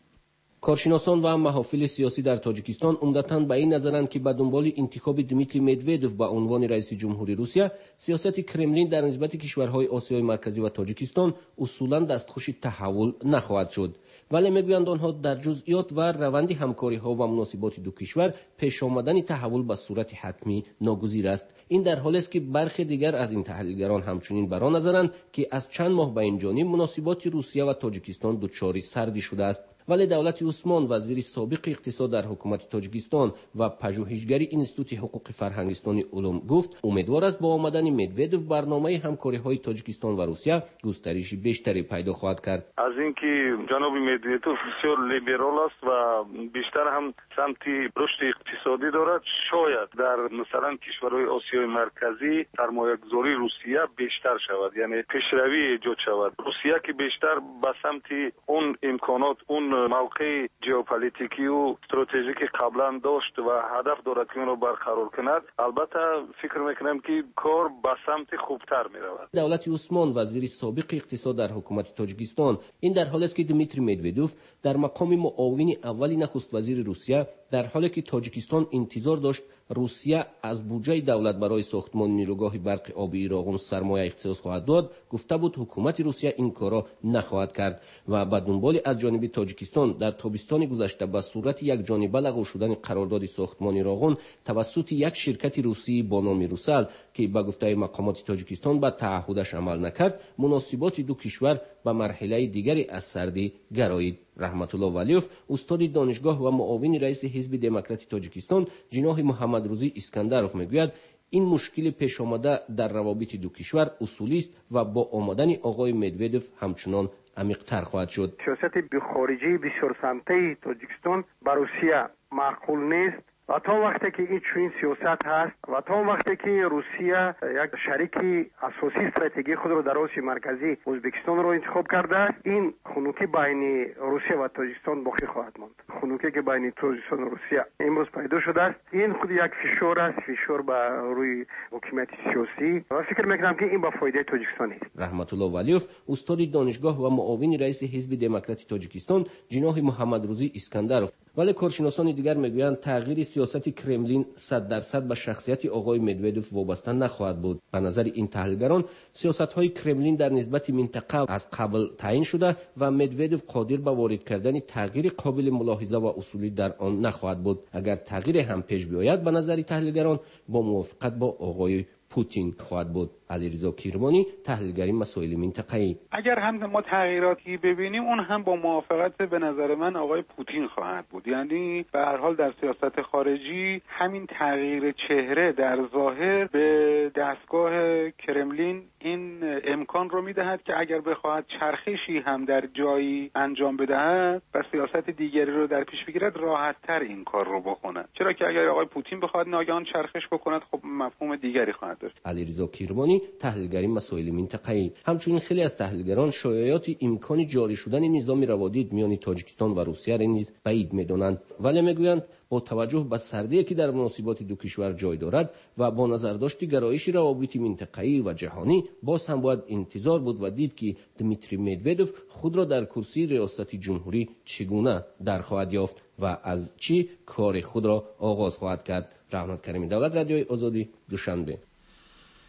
کارشناسان و محافل سیاسی در تاجیکستان عمدتاً به این نظرند که به دنبال انتخاب دیمیتری مدودیف به عنوان رئیس جمهوری روسیه، سیاست کرملین در نسبت کشورهای آسیای مرکزی و تاجیکستان اصولاً دستخوش تحول نخواهد شد. ولی میگویند آنها در جزئیات و روند همکاری ها و مناسبات دو کشور پیش آمدن تحول به صورت حتمی ناگزیر است. این در حالی است که برخی دیگر از این تحلیلگران همچنین بر آن نظرند که از چند ماه به این جانب مناسبات روسیه و تاجیکستان دچار سردی شده است. ولی دولت عثمان وزیر سابق اقتصاد در حکومت تاجیکستان و پژوهشگری انستیتوت حقوق فرهنگستانی علوم گفت امیدوار است با آمدن مدودیف برنامه همکاری های تاجیکستان و روسیه گسترش بیشتری پیدا خواهد کرد. از اینکه جناب مدودیف بسیار لیبرال است و بیشتر هم سمت رشد اقتصادی دارد، شاید در مثلا کشورهای آسیای مرکزی سرمایه‌گذاری روسیه بیشتر شود، یعنی پیشروی ایجاد شود. روسیه که بیشتر به سمت اون امکانات، اون موقع ژئوپلیتیکی و استراتژیکی قبلا داشت و هدف دارد که اون رو برقرار کند، البته فکر میکنم که کار به سمت خوبتر میرود. دولت عثمان وزیر سابق اقتصاد در حکومت تاجیکستان این در حالی است که دیمیتری مدودیف در مقام معاون اولی نخست وزیر روسیه در حالی که تاجیکستان انتظار داشت روسیه از بودجه دولت برای ساختمان نیروگاه برق آبی راغون سرمایه اختصاص خواهد داد، گفته بود حکومت روسیه این کارا نخواهد کرد و به دنبال از جانب تاجیکستان در تابستان گذشته به صورت یک جانبه لغو شدن قرارداد ساختمان راغون توسط یک شرکت روسی با نام روسل که به گفته مقامات تاجیکستان به تعهدش عمل نکرد، مناسبات دو کشور به مرحله دیگری از سردی گرایید. رحمت الله ولیوف استاد دانشگاه و معاون رئیس حزب دموکرات تاجیکستان جناح محمد روزی اسکندروف میگوید این مشکل پیش آمده در روابط دو کشور اصولی است و با آمدن آقای مدودیف همچنان عمیق‌تر خواهد شد. سیاست خارجی بسیار سمتی تاجیکستان با روسیه معقول نیست و تا وقتی که این چنین سیاست هست و تا وقتی که روسیه یک شریک اساسی استراتژی خود را در آسیای مرکزی ازبکستان را انتخاب کرده است، این خنوکی بین روسیه و تاجیکستان باقی خواهد ماند. خنوکی که بین تاجیکستان و روسیه امروز پیدا شده است، این خود یک فشار است، فشار بر روی حکومت سیاسی و فکر میکنم که این با فایده تاجیکستان است. رحمت الله ولیوف استاد دانشگاه و معاون رئیس حزب دموکرات تاجیکستان جناح محمد روزی اسکندروف. ولی کارشناسان دیگر میگویند تغییر سیاست کرملین صد درصد به شخصیت آقای مدودیف وابسته نخواهد بود. به نظر این تحلیلگران سیاست‌های کرملین در نسبت منطقه از قبل تعیین شده و مدودیف قادر به وارد کردن تغییر قابل ملاحظه و اصولی در آن نخواهد بود. اگر تغییر هم پیش بیاید به نظر تحلیلگران با موافقت با آقای پوتین خواهد بود. علیرضا کیرمانی تحلیلگر مسائل منطقه‌ای: اگر هم ما تغییراتی ببینیم اون هم با موافقت به نظر من آقای پوتین خواهد بود. یعنی به هر حال در سیاست خارجی همین تغییر چهره در ظاهر به دستگاه کرملین این امکان رو میدهد که اگر بخواهد چرخشی هم در جایی انجام بدهد و سیاست دیگری رو در پیش بگیرد راحت‌تر این کار رو بکنه، چرا که اگر آقای پوتین بخواهد ناگهان چرخش بکند خب مفهوم دیگری خواهد داشت. علیرضا کیرمانی تحلیلگر مسائل منطقه‌ای: همچنین خیلی از تحلیلگران شایعات امکان جاری شدن نظام روابط میان تاجیکستان و روسیه را نیز بعید می‌دانند، ولی میگویند با توجه به سردی که در مناسبات دو کشور جای دارد و با نظر داشت گرایش روابط منطقه‌ای و جهانی، باز هم باید انتظار بود و دید که دیمیتری مدودیف خود را در کرسی ریاست جمهوری چگونه در خواهد یافت و از چی کار خود را آغاز خواهد کرد. رحمت کریمی دولت، رادیوی آزادی، دوشنبه.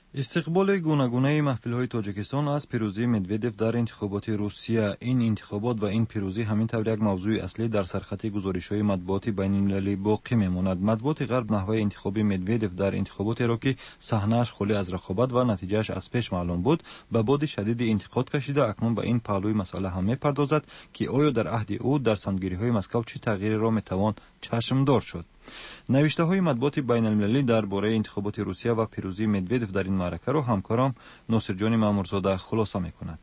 استقبال گوناگونه محفل‌های تاجیکستان از پیروزی مدودف در انتخابات روسیه. این انتخابات و این پیروزی همینطور یک موضوع اصلی در سرخط گزارش‌های مطبوعات بین‌المللی باقی می‌ماند. مطبوعات غرب نحوه انتخاب مدودف در انتخابات را که صحنه‌اش خالی از رقابت و نتیجه‌اش از پیش معلوم بود، به باد شدید انتقاد کشیده. اکنون به این پهلوی مسئله هم می‌پردازد که آیا در عهد او در سندگیری‌های مسکو چه تغییری را می‌توان چشمدار شد. نوشته های مطبوعات بین المللی درباره انتخابات روسیه و پیروزی مدودف در این معرکه را همکارم ناصرجان مامورزاده خلاصه می‌کند.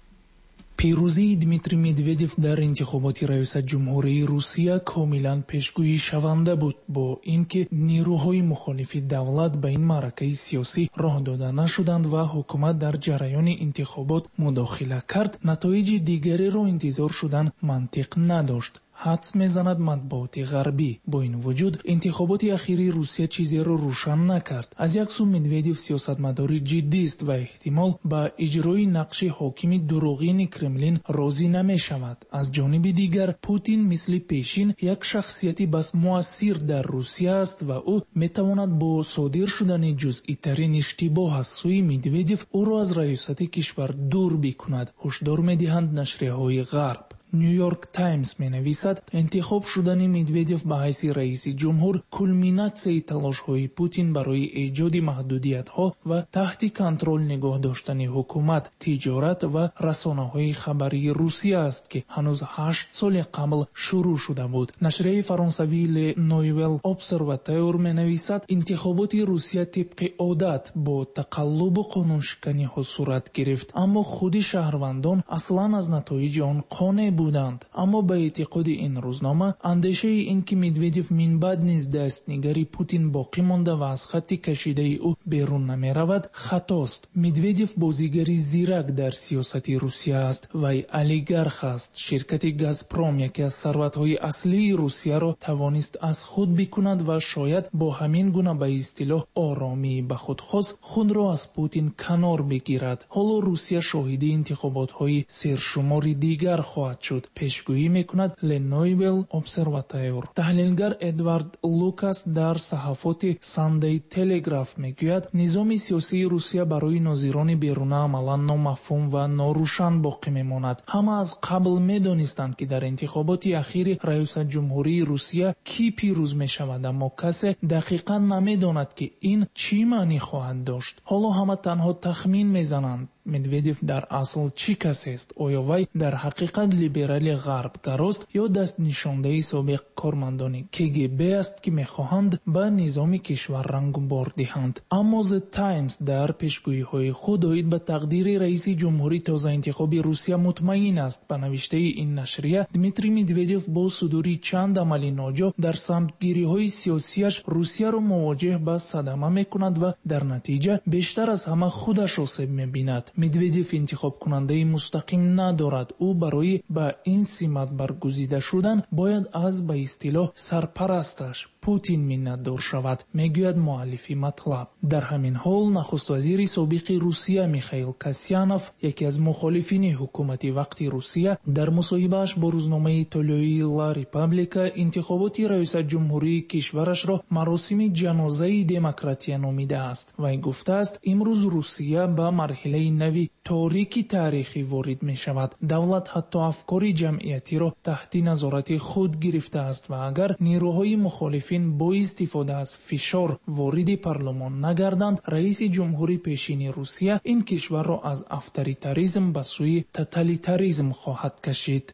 پیروزی دمیتری مدودف در انتخابات ریاست جمهوری روسیه کاملا پیشگویی شونده بود. با اینکه نیروهای مخالف دولت به این معرکه سیاسی راه داده نشدند و حکومت در جریان انتخابات مداخله کرد، نتایج دیگری را انتظار شدن منطق نداشت. حدس میزند مطبوعات غربی. با این وجود انتخابات اخیری روسیه چیزی را روشن نکرد. از یک سو مدودف سیاستمداری جدی است و احتمال به اجرای نقش حاکم دروغین کرملین راضی نمی شود. از جانب دیگر پوتین مثل پیشین یک شخصیتی بس مؤثر در روسیه است و او میتواند با صادر شدن جزئی ترین اشتباه از سوی مدودف او را از ریاست کشور دور بکند. هشدار میدهند نشریه‌های غرب. نیویورک تایمز می نویسد انتخاب شدن مدودف به حیث رئیس جمهور کلمیناسیای تلاش های پوتین برای ایجاد محدودیت ها و تحت کنترل نگاه داشتن حکومت، تجارت و رسانه های خبری روسیه است که هنوز هشت سال قبل شروع شده بود. نشریه فرانسوی ل نویول ابزرواتور می نویسد انتخابات روسیه طبق عادت با تقلب و قانونشکنی ها صورت گرفت، اما خود شهروندان اصلا از نتایج آن قانع بودند. اما به اعتقاد این روزنامه اندیشه این که مدودف من بعد نیز دستنگری پوتین باقی مانده و از خط کشیده او بیرون نمی رود خطاست. مدودف بازیگری زیرک در سیاست روسیه است و اولیگارخ است. شرکت گازپروم یکی از ثروت‌های اصلی روسیه را توانست از خود بکند و شاید با همین گونه به اصطلاح آرامی به خود خواست خود را از پوتین کنار بگیرد. حالا روسیه شاهد انتخابات‌های سرشمار دیگر خواهد شد. پیشگویی میکند لنویول ابزرواتور. تحلیلگر ادوارد لوکاس در صحافت ساندی تلگراف میگوید نظام سیاسی روسیه برای ناظران بیرون عملا نامفهوم و ناروشن باقی میماند. همه از قبل میدانستند که در انتخابات اخیر ریاست جمهوری روسیه کی پیروز میشود، اما کسی دقیقا نمیداند که این چی معنی خواهد داشت. حالا همه تنها تخمین میزنند مدودف در اصل چی کسی است؟ آیا وی در حقیقت لیبرال غرب گراست یا دست نشانده سابق کارمندان کگبی است که میخواهند به نظام کشور رنگ بار دهند؟ اما ز تایمز در پیشگویی های خود به تقدیر رئیس جمهوری تازه انتخابی روسیه مطمئن است. به نوشته این نشریه دمیتری مدودف با صدوری چند عمل ناجا در سمتگیری های سیاسیش روسیه را مواجه به صدمه میکند و در نتیجه بیشتر از همه خودش آسیب میبیند. مدودف انتخاب کننده مستقیم ندارد. او برای به این سمت برگزیده شدن باید از به اصطلاح سرپرستش پوتین منتدار شود، میگوید مؤلف مطلب. در همین حال نخست وزیر سابق روسیه میخائیل کاسیانوف، یکی از مخالفین حکومت وقتی روسیه، در مصاحبه‌اش با روزنامه ایتالیایی لا ریپابلیکا انتخابات ریاست جمهوری کشورش را مراسم جنازه دموکراسی نامیده است. وی گفته است امروز روسیه به مرحله نوی تاریکی تاریخی وارد می شود. دولت حتی افکار جمعیتی را تحت نظارت خود گرفته است و اگر نیروهای مخالفین با استفاده از فشار وارد پارلمان نگردند، رئیس جمهوری پیشین روسیه این کشور را از افطاریتاریسم به سوی توتالیتاریسم خواهد کشید.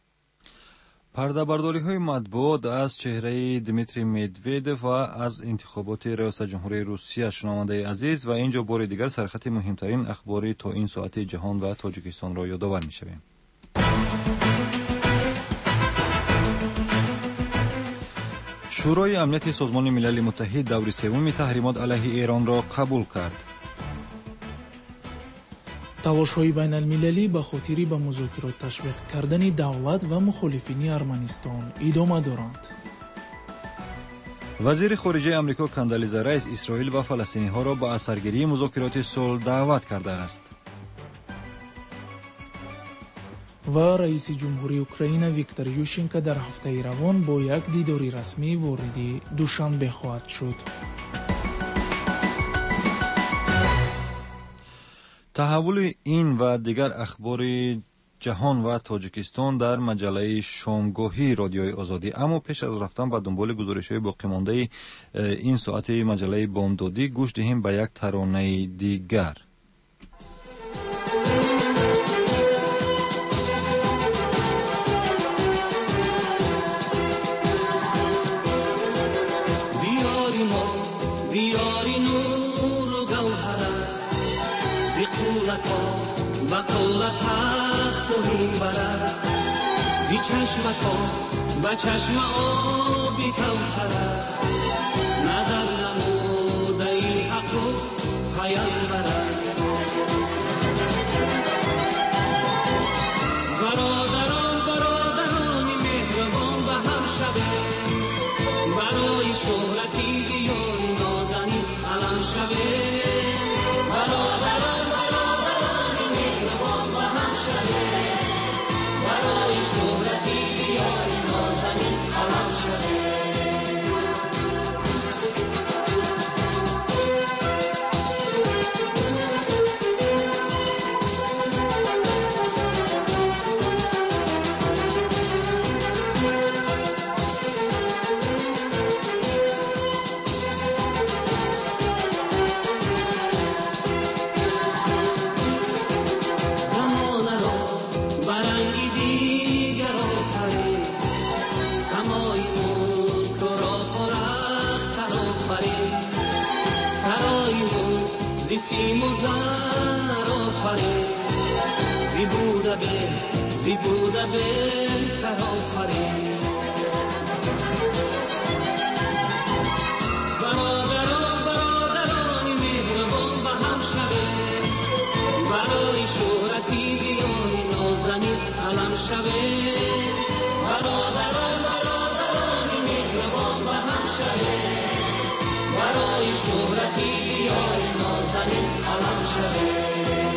پرده‌برداری های مطبوعات از چهره دمیتری مدودف و از انتخابات ریاست جمهوری روسیه. شنونده عزیز، و اینجا بار دیگر سرخط مهمترین اخباری تا این ساعت جهان و تاجیکستان را یادآور می‌شویم. شورای امنیت سازمان ملل متحد دور سوم تحریمات علیه ایران را قبول کرد. تلاش‌های بین‌المللی به خاطر به مذاکرات تشویق کردن دولت و مخالفین ارمنستان ادامه دارند. وزیر خارجه آمریکا کاندالیزا رایس اسرائیل و فلسطینی‌ها را به اثرگیری مذاکرات صلح دعوت کرده است. و رئیس جمهوری اوکراین ویکتور یوشچنکو در هفته روان با یک دیداری رسمی وارد دوشنبه خواهد شد. تحول این و دیگر اخبار جهان و تاجیکستان در مجله شامگاهی رادیوی آزادی. اما پیش از رفتن به دنبال گزارش‌های باقی مانده این ساعت مجله بامدادی گوش دهیم به یک ترانه دیگر. دیاری نور و گوهر است زی قولت ها و قولت حق و میبر است زی چشمت ها و چشم آبی کوثر است نظر نموده ای حق و پیامبر است برادران برادران مهربان به هم شبه برای شهرتی دیاری نازنین علم شبه برادران برادران مهربان به هم شبه برای شهرتی دیاری نازنین علم شبه سیم و زر آفرین زی بوده به زی بوده بهتر آفرین برادران برادران مهربان به هم شوه برای شهرتی دیاری نازنین علم شوه برادران برادران مهربان به هم شوه برای شهرتی دیاری نازنین علم شوه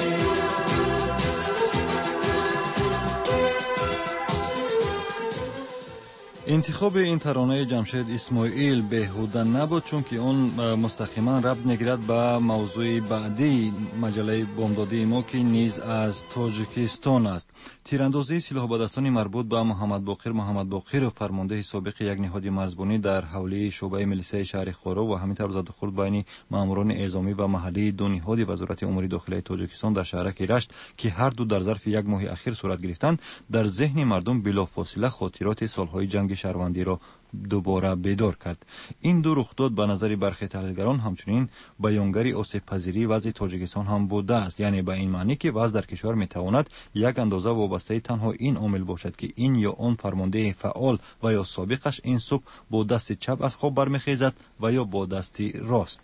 انتخاب این ترانه جمشید اسماعیل بهوده نبود، چون که اون مستقیما ربط نگیرد به موضوع بعدی مجله بامدادی ما که نیز از تاجیکستان است. تیراندازی سلاح به دستان مربوط به محمد باقر محمد باقر فرمانده سابق یک نهاد مرزبانی در حوله شعبه ملیسای شهر خورو و همینطور زدخورد بین ماموران اعزامی و محلی دو نهاد وزارت امور داخلی تاجیکستان در شهرک رشت که هر دو در ظرف یک ماه اخیر صورت گرفتند، در ذهن مردم بلافاصله خاطرات سالهای جنگ شهروندی را دوباره بیدار کرد. این دو رخداد به نظر برخی تحلیلگران همچنین بیانگر آسیب پذیری وضع تاجیکستان هم بوده است، یعنی به این معنی که وضع در کشور میتواند یک اندازه وابسته تنها این عامل باشد که این یا آن فرمانده فعال و یا سابقش این صبح با دست چپ از خواب برمیخیزد و یا با دست راست.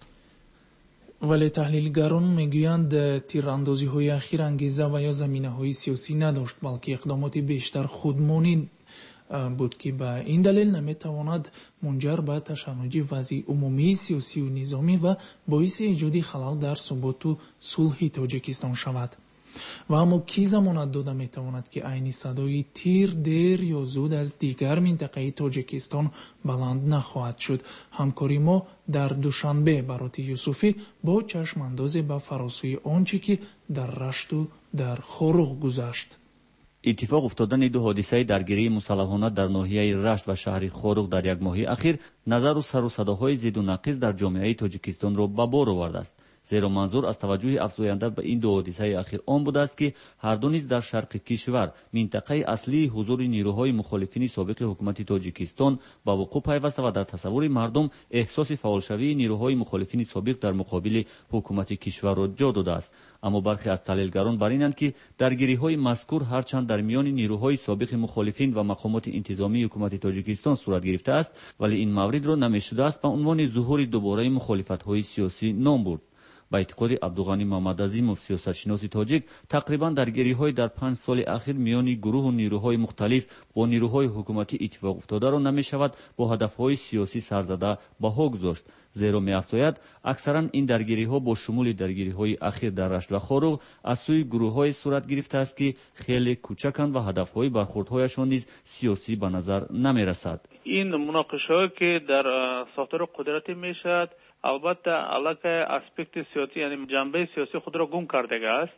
ولی تحلیلگران میگویند تیراندازی های اخیر انگیزه و یا زمینه های سیاسی نداشت، بلکه اقدامات بیشتر خودمانی بود که به این دلیل نمیتواند منجر به تشنج وضع عمومی سیاسی و نظامی و باعث ایجاد خلل در ثبات و صلح تاجیکستان شود. و اما کی ضمانت داده میتواند که عین صدای تیر دیر یا زود از دیگر منطقه تاجیکستان بلند نخواهد شد؟ همکاری ما در دوشنبه برات یوسفی با چشم انداز به فراسوی آنچه که در رشت و در خوروغ گذشت. اتفاق افتادن دو حادثه درگیری مسلحانه در ناحیه رشت و شهر خوروغ در یک ماه اخیر نظر و سر و صداهای زد و نقیض در جامعه تاجیکستان را به بار آورده است. زیرا منظور از توجه افزاینده به این دو حادثه اخیر آن بوده است که هر دو نیز در شرق کشور منطقه اصلی حضور نیروهای مخالفین سابق حکومت تاجیکستان به وقوع پیوسته و در تصور مردم احساس فعالشوی نیروهای مخالفین سابق در مقابل حکومت کشور را جا داده است. اما برخی از تحلیلگران بر اینند که درگیری‌های مذکور هرچند در میان نیروهای سابق مخالفین و مقامات انتظامی حکومت تاجیکستان صورت گرفته است، ولی این مورد را نمی‌شده است به عنوان ظهور دوباره مخالفت‌های سیاسی نام برد. با اعتقاد عبدالغنی محمد عظیمov سیاستشناس تاجیک، تقریبا درگیری‌های در پنج سال اخیر میان گروه و نیروهای مختلف با نیروهای حکومتی اتفاق افتاده را نمی‌شود با هدف‌های سیاسی سرزده بها گذاشت، زیرا می‌افزاید اکثرا این درگیری‌ها با شمول درگیری‌های اخیر در رشت و خوروغ از سوی گروه‌های صورت گرفته است که خیلی کوچکند و هدف‌های برخوردهایشان نیز سیاسی به نظر نمی‌رسد. این مناقشه‌ای که در ساختار قدرتی میشد البته علاقه اسپکت سیاسی یعنی جنبه سیاسی خود را گم کرده است.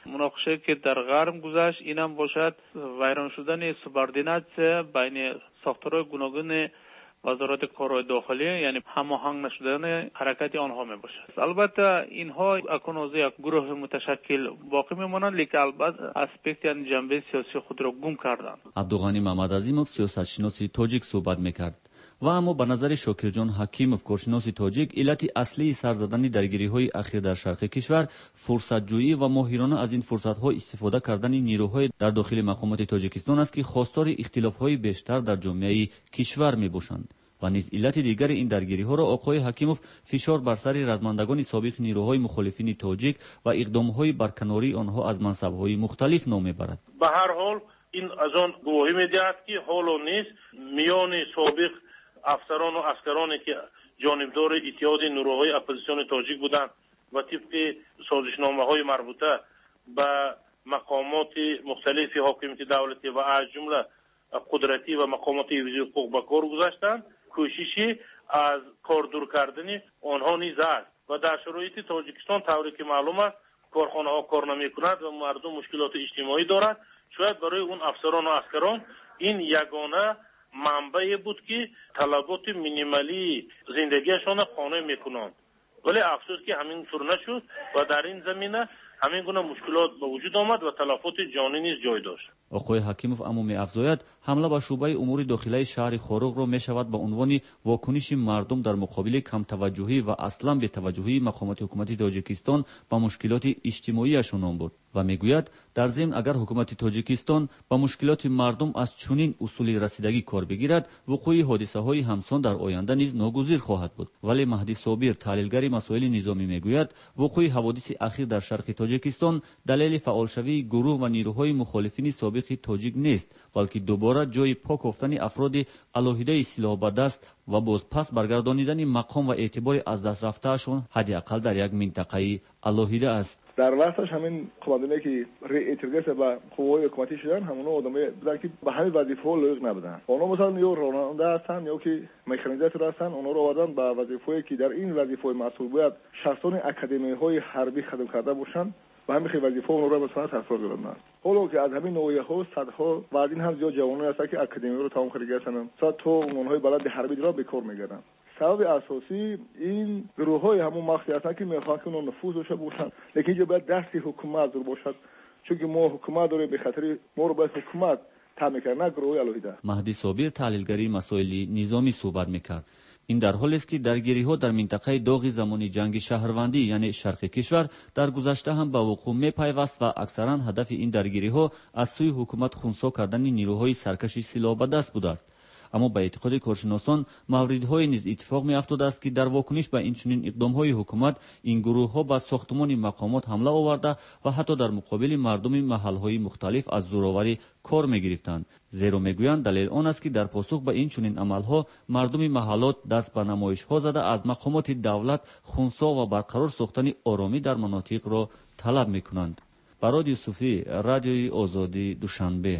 مناقشه که در غرب گذشت اینم باشد ویران شدن سوباردیناسیون بین ساختارهای گوناگون وزارت کارهای داخلی، یعنی هماهنگ نشدن حرکت آنها می باشد. البته اینها اکنون از یک گروه متشکل باقی میمانند، لیکن البته اسپکت یعنی جنبه سیاسی خود را گم کردند. عبدالغنی محمدعظیمов سیاستشناسی تاجیک صحبت میکرد و اما به نظر شاکرجان حکیمов کارشناس تاجیک علت اصلی سر زدن درگیری‌های اخیر در شرق کشور فرصت‌جویی و ماهرانه از این فرصت‌ها استفاده کردن نیروهای در داخل مقامات تاجیکستان است که خواستار اختلاف‌های بیشتر در جامعه کشور میباشند. و نیز علت دیگر این درگیری‌ها را آقای حکیمов فشار بر سر رزمندگان سابق نیروهای مخالفین تاجیک و اقدام‌های برکناری آنها از منصب‌های مختلف نام می‌برد. به هر حال این از آن گواهی می‌دهد که حال و نیز میان سابق افسران و عسکرانی که جانبدار اتحاد نیروهای اپوزیسیون تاجیک بودند و طبق سازشنامه‌های مربوطه به مقامات مختلف حاکمیت دولتی و از جمله قدرتی و مقامات وزیر حقوق به کار گذاشتند، کوششی از کار دور کردن آنها نیز است و در شرایط تاجیکستان طوری که معلوم است کارخانه‌ها کار نمی‌کند و مردم مشکلات اجتماعی دارند. شاید برای اون افسران و عسکران این یگانه منبعی بود که طلبات مینیمالی زندگیشان قانع میکنند، ولی افسوس که همین طور نشد و در این زمینه همین گونه مشکلات به وجود آمد و تلفات جانی نیز جای داشت. آقای حکیمов اما می‌افزاید حمله به شعبه امور داخلی شهر خاروغ را می‌شود به عنوان واکنش مردم در مقابل کم توجهی و اصلا بی توجهی مقامات حکومت تاجیکستان به مشکلات اجتماعیشان نام برد و میگوید در ضمن اگر حکومت تاجیکستان با مشکلات مردم از چنین اصولی رسیدگی کار بگیرد وقوع حادثه‌های همسان در آینده نیز ناگزیر خواهد بود. ولی مهدی صابر تحلیلگر مسائل نظامی میگوید وقوع حوادث اخیر در شرق تاجیکستان دلیل فعالشوی گروه و نیروهای مخالفین سابق تاجیک نیست، بلکه دوباره جای پاک افتن افراد علاهیده سلاح به دست و باز پس برگردانیدن مقام و اعتبار از دست رفتهشون حداقل در یک منطقه علاهیده است. در واسطش همین قوانینی که ریترگس با قوای حکومتی شدن همون آدمای بودن که به همین وظیفه لایق نبودن. اونا مثلا یا راننده هستن یا که مکانیزاتور هستن، اونا رو آوردن به وظیفه‌ای که در این وظیفه مسئول باید شخصان اکادمی‌های حربی خدمت کرده باشند و همین وظیفه اونها رو مثلا تفسیر کردن. حالا که از همین نوعی‌ها صدها و از این هم زیاد جوانان هستن که اکادمی رو تمام کرده هستن، صد تا اونهای بلد حربی را به کار میگیرن. سبب اساسی این گروه‌های همون مخفی هستن که میخوان که اون نفوذ داشته باشن، لیکن اینجا باید دست حکومت دور باشد، چون که ما حکومت داره به خاطر ما رو باید حکومت تامین کنه گروه علاهیده. مهدی صابر تحلیلگری مسائل نظامی صحبت میکرد. این در حالی است که درگیری‌ها در منطقه داغ زمانی جنگ شهروندی یعنی شرق کشور در گذشته هم به وقوع می‌پیوست و اکثرا هدف این درگیری‌ها از سوی حکومت خنثی کردن نیروهای سرکش سلاح به دست بوده است. اما به اعتقاد کارشناسان موردهای نیز اتفاق می‌افتاده است که در واکنش به این چنین اقدام‌های حکومت این گروه‌ها به ساختمان مقامات حمله آورده و حتی در مقابل مردم محل‌های مختلف از زورآوری کار می‌گرفتند. زیرا میگویند دلیل آن است که در پاسخ به این چنین عمل‌ها مردم محلات دست به نمایش‌ها زده از مقامات دولت خنثی و برقرار ساختن آرامی در مناطق را طلب می‌کنند. براد یوسفی، رادیوی آزادی، دوشنبه.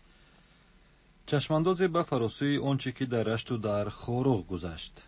چشمانداز به فراسوی آنچه که در رشت و در خاروغ گذشت.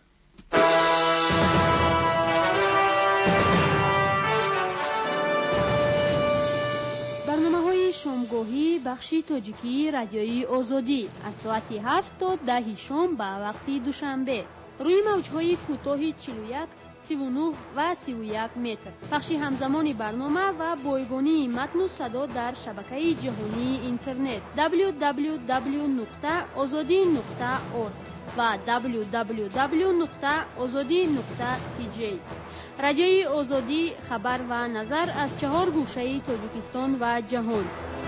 برنامه‌های شامگاهی بخش تاجیکی رادیوی آزادی از ساعت هفت تا ده شام به وقت دوشنبه روی موج‌های کوتاه چهل و یک، سی و نه و سی و یک متر. بخش همزمان برنامه و بایگانی متن و صدا در شبکه جهانی اینترنت دبلیو دبلیو دبلیو نقطه آزادی نقطه اورگ و دبلیو دبلیو دبلیو نقطه آزادی نقطه تی جی. رادیوی آزادی خبر و نظر از چهار گوشه تاجیکستان و جهان.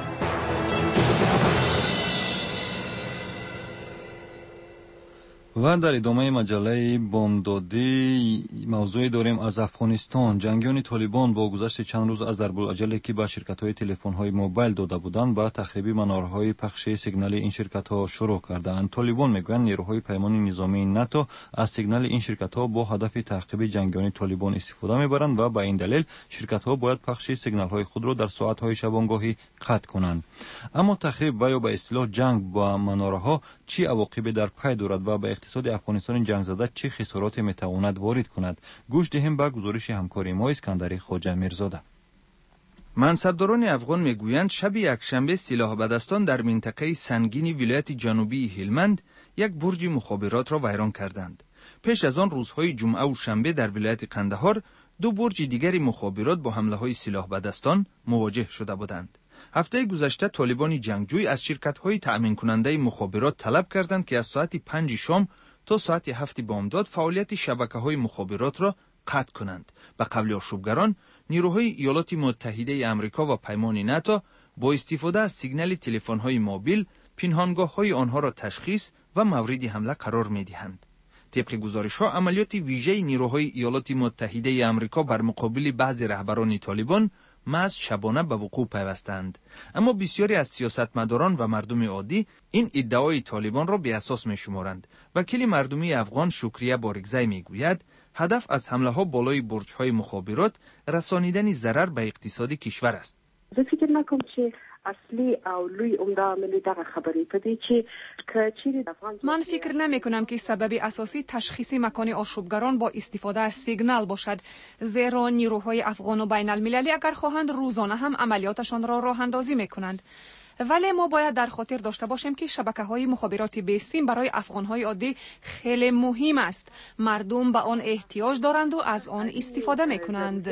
و در ادامه مجله بامدادی موضوعی داریم از افغانستان. جنگیان طالبان با گذشت چند روز از ضرب‌العجلی که به شرکت‌های تلفن‌های موبایل داده بودند با تخریب منارهای پخش سیگنال این شرکت‌ها شروع کردند. طالبان میگویند نیروهای پیمان نظامی ناتو از سیگنال این شرکت‌ها با هدف تعقیب جنگیان طالبان استفاده می‌برند و به این دلیل شرکت‌ها باید پخش سیگنال‌های خود را در ساعت‌های شبانگاهی قطع کنند. اما تخریب و یا به اصطلاح جنگ با منارها چی عواقبی در پی دارد و به اقتصاد افغانستان جنگ زده چه خسارات میتواند وارد کند؟ گوش دهیم به گزارش همکار ما اسکندر خواجه میرزاده. منصبداران افغان میگویند شب یکشنبه سلاح بدستان در منطقه سنگین ولایت جنوبی هلمند یک برج مخابرات را ویران کردند. پیش از آن روزهای جمعه و شنبه در ولایت قندهار دو برج دیگری مخابرات با حمله‌های سلاح بدستان مواجه شده بودند. هفته گذشته طالبان جنگجوی از شرکت‌های تأمین کننده مخابرات طلب کردند که از ساعت پنج شام تا ساعت هفت بامداد فعالیت شبکه‌های مخابرات را قطع کنند. به قول آشوبگران، نیروهای ایالات متحده آمریکا و پیمان ناتو با استفاده از سیگنال تلفن‌های موبیل پنهانگاه‌های آنها را تشخیص و مورد حمله قرار می‌دهند. طبق گزارش‌ها عملیات ویژه نیروهای ایالات متحده آمریکا بر مقابل بعضی رهبران طالبان محض شبانه به وقوع پیوستند، اما بسیاری از سیاستمداران و مردم عادی این ادعای طالبان را بی اساس می‌شمارند. وکیل مردمی افغان شکریه بارگزی میگوید هدف از حمله‌ها بالای برج‌های مخابرات رسانیدن ضرر به اقتصاد کشور است. زه فکر نکوم چې اصلی او لوی عمده عامل دغه خبرې په دې چې کچېرې افغان من فکر نمی کنم که سبب اساسی تشخیص مکان آشوبگران با استفاده از سیگنال باشد، زیرا نیروهای افغان و بین المللی اگر خواهند روزانه هم عملیاتشان را راه اندازی می کنند. ولی ما باید در خاطر داشته باشیم که شبکه‌های مخابرات بیسیم برای افغان‌های عادی خیلی مهم است. مردم به آن احتیاج دارند و از آن استفاده می‌کنند.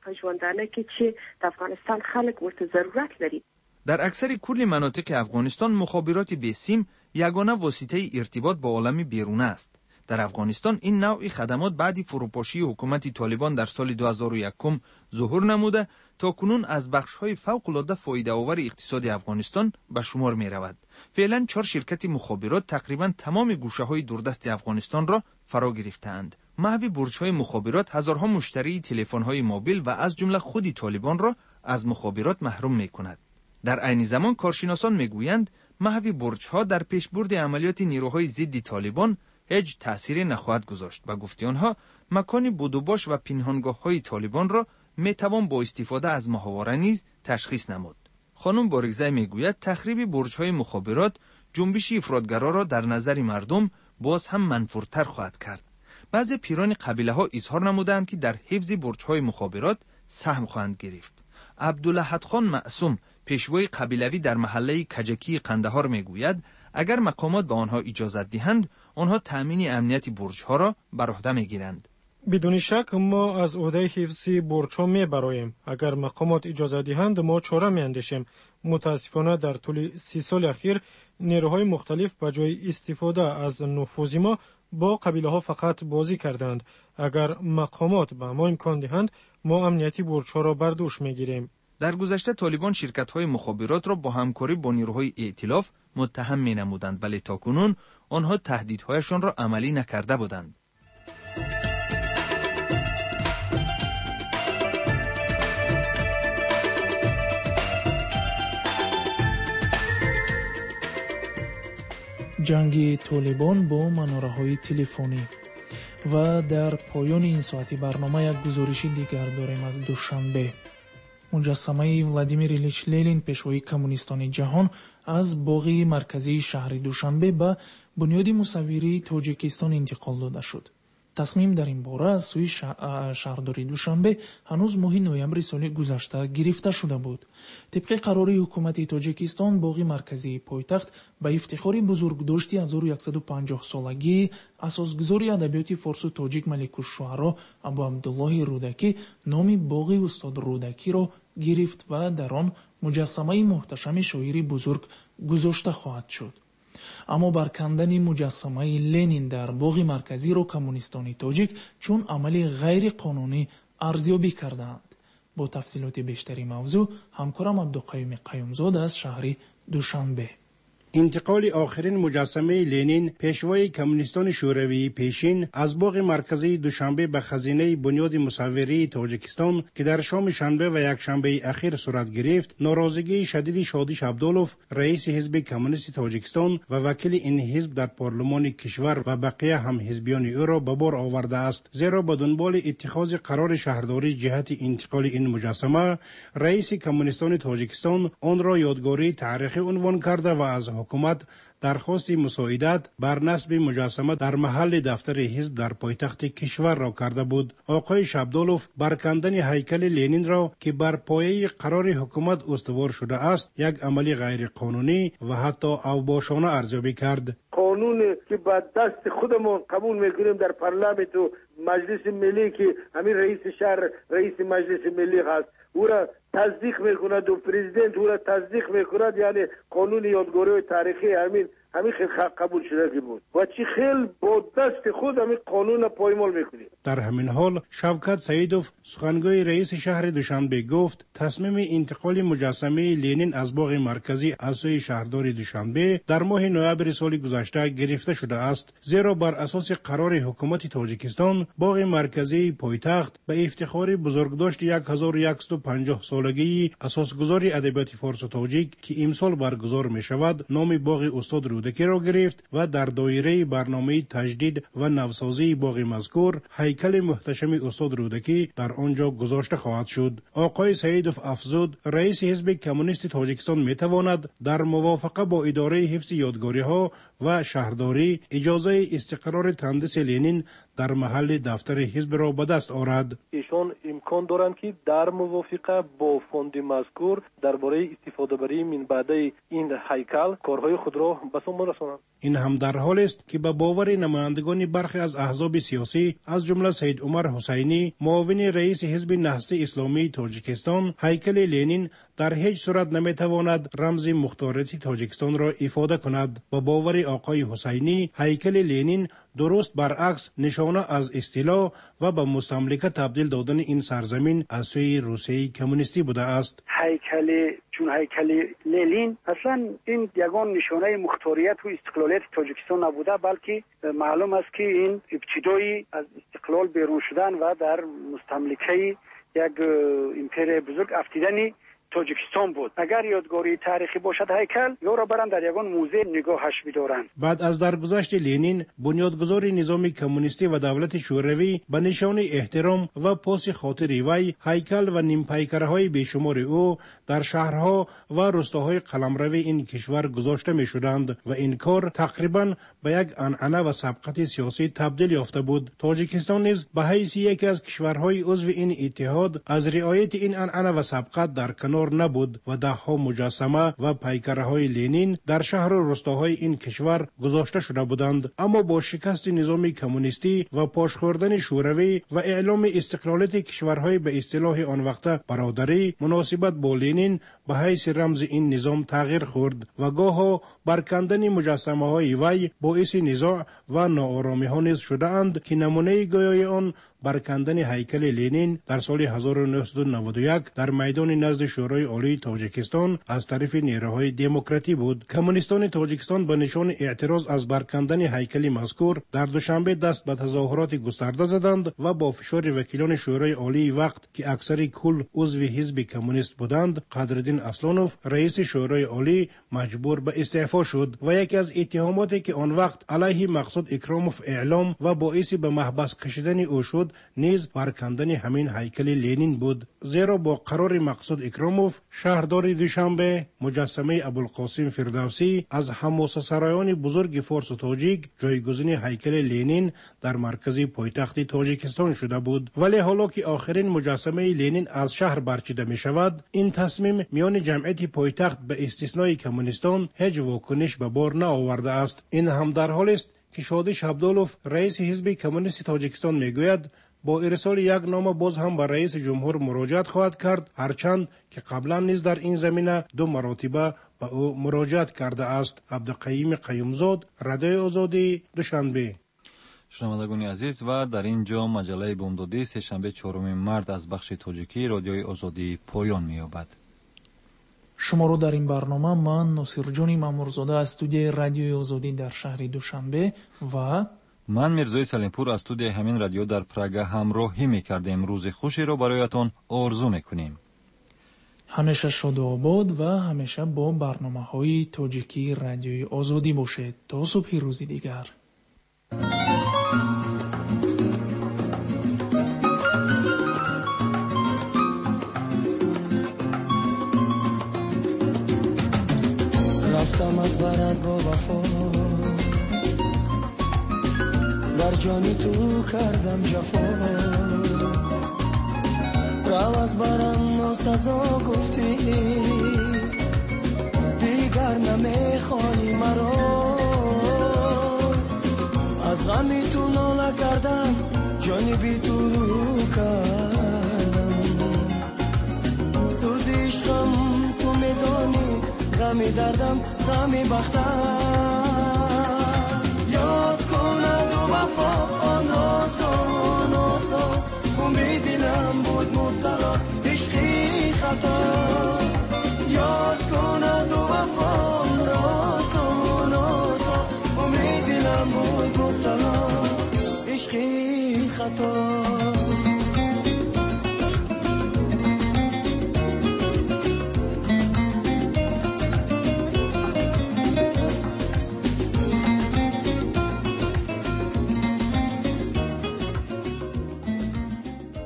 در اکثر کل مناطق افغانستان مخابرات بیسیم یگانه واسطه ارتباط با عالم بیرونه است. در افغانستان این نوع خدمات بعد فروپاشی حکومت طالبان در سال دو هزار و یک ظهور نموده تا کنون از بخش‌های فوق‌العاده فایده‌آور اقتصاد افغانستان به شمار می‌رود. فعلا چهار شرکت مخابرات تقریباً تمام گوشه‌های دوردست افغانستان را فرا گرفته‌اند. محو برج‌های مخابرات هزارها مشتری تلفن‌های موبیل و از جمله خود طالبان را از مخابرات محروم می‌کند. در عین زمان کارشناسان می‌گویند محو برج‌ها در پیشبرد عملیات نیروهای ضد طالبان هیچ تأثیری نخواهد گذاشت. به گفته آنها مکان بودوباش و پنهانگاه‌های طالبان را میتوان با استفاده از ماهواره نیز تشخیص نمود. خانم بارگزی میگوید تخریب برج‌های مخابرات جنبش افراطگرا را در نظر مردم باز هم منفورتر خواهد کرد. بعضی پیران قبیله‌ها اظهار نمودند که در حفظ برج‌های مخابرات سهم خواهند گرفت. عبدالأحد خان معصوم پیشوای قبیلوی در محله کجکی قندهار میگوید اگر مقامات به آنها اجازه دهند آنها تأمین امنیت برج‌ها را بر عهده میگیرند. بدون شک ما از عهده حفظ برج‌ها میبراییم. اگر مقامات اجازه دهند ما چاره میاندیشیم. متاسفانه در طول سی سال اخیر نیروهای مختلف به جای استفاده از نفوذ ما با قبیله ها فقط بازی کردند. اگر مقامات به ما امکان دهند ما امنیتی برج‌ها را بر دوش میگیریم. در گذشته طالبان شرکت‌های مخابرات را با همکاری با نیروهای ائتلاف متهم می‌نمودند، ولی تاکنون آنها تهدیدهایشان را عملی نکرده بودند. جنگ طالبان با مناره‌های تلفنی. و در پایان این ساعتی برنامه یک گزارش دیگر داریم از دوشنبه. مجسمه ولادیمیر ایلیچ لنین پیشوای کمونیستان جهان از باغ مرکزی شهر دوشنبه به بنیاد مصوری تاجیکستان انتقال داده شد. تصمیم در این باره از سوی شهرداری دوشنبه هنوز ماه نوامبر سال گذشته گرفته شده بود. طبق قرار حکومت تاجیکستان باغ مرکزی پایتخت به افتخار بزرگداشتی هزار و صد و پنجاه سالگی اساسگذار ادبیات فارسی و تاجیک ملک الشعرا ابو عبدالله رودکی نام باغ استاد رودکی را گرفت و در آن مجسمه محتشم شاعر بزرگ گذاشته خواهد شد. اما برکندن مجسمه لنین در باغ مرکزی را کمونیستان تاجیک چون عمل غیر قانونی ارزیابی کردند. با تفصیلات بیشتری موضوع همکارم عبدالقیوم قیومزاده از شهر دوشنبه. انتقال آخرین مجسمه لنین پیشوای کمونیستان شوروی پیشین از باغ مرکزی دوشنبه به خزینه بنیاد مصوری تاجیکستان که در شام شنبه و یک شنبه اخیر صورت گرفت ناراضگی شدید شادیش عبدالوف رئیس حزب کمونیست تاجیکستان و وکیل این حزب در پارلمان کشور و بقیه هم حزبیان او را به بار آورده است، زیرا به دنبال اتخاذ قرار شهرداری جهت انتقال این مجسمه رئیس کمونیستان تاجیکستان آن را یادگاری تاریخی عنوان کرده و از حکومت درخواست مساعدت بر نصب مجسمه در محل دفتر حزب در پایتخت کشور را کرده بود. آقای شابدالوف بر کندن هیکل لنین را که بر پایه قرار حکومت استوار شده است یک عملی غیر قانونی و حتی اوباشانه ارزیابی کرد. قانون که با دست خودمون قبول میکنیم در پارلمانت و مجلس ملی که همین رئیس شهر رئیس مجلس ملی هست او را تصدیق میکند و پرزیدنت او را تصدیق میکند، یعنی قانون یادگاری تاریخی همین همین خیلی قبول شده بود و چی خیلی با دست خود همین قانون پایمال میکنیم. در همین حال شوکت سعیدوف سخنگوی رئیس شهر دوشنبه گفت تصمیم انتقال مجسمه لنین از باغ مرکزی از سوی شهردار دوشنبه در ماه نوامبر سال گذشته گرفته شده است، زیرا بر اساس قرار حکومت تاجیکستان باغ مرکزی پایتخت به افتخار بزرگداشت هزار و صد و پنجاه سالگی اساسگذار ادبیات فارس و تاجیک که امسال برگزار می شود نام باغ استاد رودکی را گرفت و در دایره برنامه تجدید و نوسازی باغ مذکور هیکل محتشم استاد رودکی در آنجا گذاشته خواهد شد. آقای سعیدوف افزود رئیس حزب کمونیست تاجیکستان می تواند در موافقه با اداره حفظ یادگاری ها و شهرداری اجازه استقرار تندیس لنین در محل دفتر حزب را به دست آورد. ایشان امکان دارند که در موافقه با فوند مذکور درباره استفاده بری من بعد این هیکل کارهای خود را به سر برسانند. این هم در حال است که به باور نمایندگان برخی از احزاب سیاسی از جمله سید عمر حسینی معاون رئیس حزب نهضت اسلامی تاجیکستان هیکل لنین در هیچ صورت نمیتواند رمز مختاریت تاجیکستان را افاده کند. با باور آقای حسینی هیکل لنین درست برعکس نشانه از استیلا و به مستملکه تبدیل دادن این سرزمین از سوی روسیه کمونیستی بوده است. هیکل چون هیکل لنین اصلا این یگان نشانه مختاریت و استقلالیت تاجیکستان نبوده، بلکه معلوم است که این ابتدایی از استقلال بیرون شدن و در مستملکه یک امپرای بزرگ افتیدن تاجیکستان بود. اگر یادگاری تاریخی باشد هیکل یا را برند در یگان موزه نگاهش بدارند. بعد از درگذشت لنین بنیادگذار نظام کمونیستی و دولت شوروی به نشان احترام و پاس خاطر وی هیکل و نیمپیکرهای بیشمار او در شهرها و روستاهای قلمرو این کشور گذاشته می شدند و این کار تقریبا به یک عنعنه و سبقت سیاسی تبدیل یافته بود. تاجیکستان نیز به حیث یکی از کشورهای عضو این اتحاد از رعایت این عنعنه و سبقت در کنار نبود و ده ها مجسمه و پیکرهای لنین در شهر و روستاهای این کشور گذاشته شده بودند. اما با شکست نظام کمونیستی و پاش خوردن شوروی و اعلام استقلالیت کشورهای به اصطلاح آن وقت برادری، مناسبت با لنین به حیث رمز این نظام تغییر خورد و گاها برکندن مجسمه های وی باعث نزاع و ناآرامی ها نیز شده اند که نمونه گویای آن برکندن هیکل لنین در سال هزار و نهصد و نود و یک در میدان نزد شورای عالی تاجیکستان از طرف نیروهای دموکراتی بود. کمونیستان تاجیکستان به نشان اعتراض از برکندن هیکل مذکور در دوشنبه دست به تظاهرات گسترده زدند و با فشار وکیلان شورای عالی وقت که اکثر کل عضو حزب کمونیست بودند، قدردین اسلانوف رئیس شورای عالی مجبور به استعفا شد و یکی از اتهاماتی که آن وقت علیه مقصود اکراموف اعلام و باعث به محبس کشیدن او شد نیز برکندن همین هیکل لنین بود، زیرا با قرار مقصود اکراموف شهردار دوشنبه مجسمه ابوالقاسم فردوسی از حماسه سرایان بزرگ فارس و تاجیک جایگزین هیکل لنین در مرکز پایتخت تاجیکستان شده بود. ولی حالا که آخرین مجسمه لنین از شهر برچیده می شود، این تصمیم میان جمعیت پایتخت به استثنای کمونیستان هیچ واکنش به بار نآورده است. این هم در حال است که شادی شابدالوف رئیس حزب کمونیست تاجیکستان میگوید با ارسال یک نامه باز هم به رئیس جمهور مراجعت خواهد کرد، هرچند که قبلا نیز در این زمینه دو مرتبه به او مراجعت کرده است. عبدالقیوم قیومزاد، رادیو آزادی، دوشنبه. شنوندگان عزیز، و در اینجا مجله بامدادی سه‌شنبه چهارم مارد از بخش تاجیکی رادیوی آزادی پایان می‌یابد. شما رو در این برنامه من ناصرجان مامورزاده از استودیوی رادیوی آزادی در شهر دوشنبه و من میرزای سلیمپور از استودیوی همین رادیو در پراگ همراهی می‌کردیم. روز خوشی رو برایتان آرزو می‌کنیم. همیشه شاد و آباد و همیشه با برنامه‌های تاجیکی رادیوی آزادی باشید. تا صبح روزی دیگر. رفتم از برد با وفا بر جانی تو کردم جفا رو از برم ناسزا گفتی دیگر نمیخوانی مرا از غمی تو ناله کردم جانی بی تو کردم سوز عشقم تو میدانی غمی دردم غمی بختم یاد کند و وفا آن روزا آن روزا امید دلم بود مبتلا عشقی خطا یاد کند و وفا آن روزا آن روزا امید دلم بود مبتلا عشقی خطا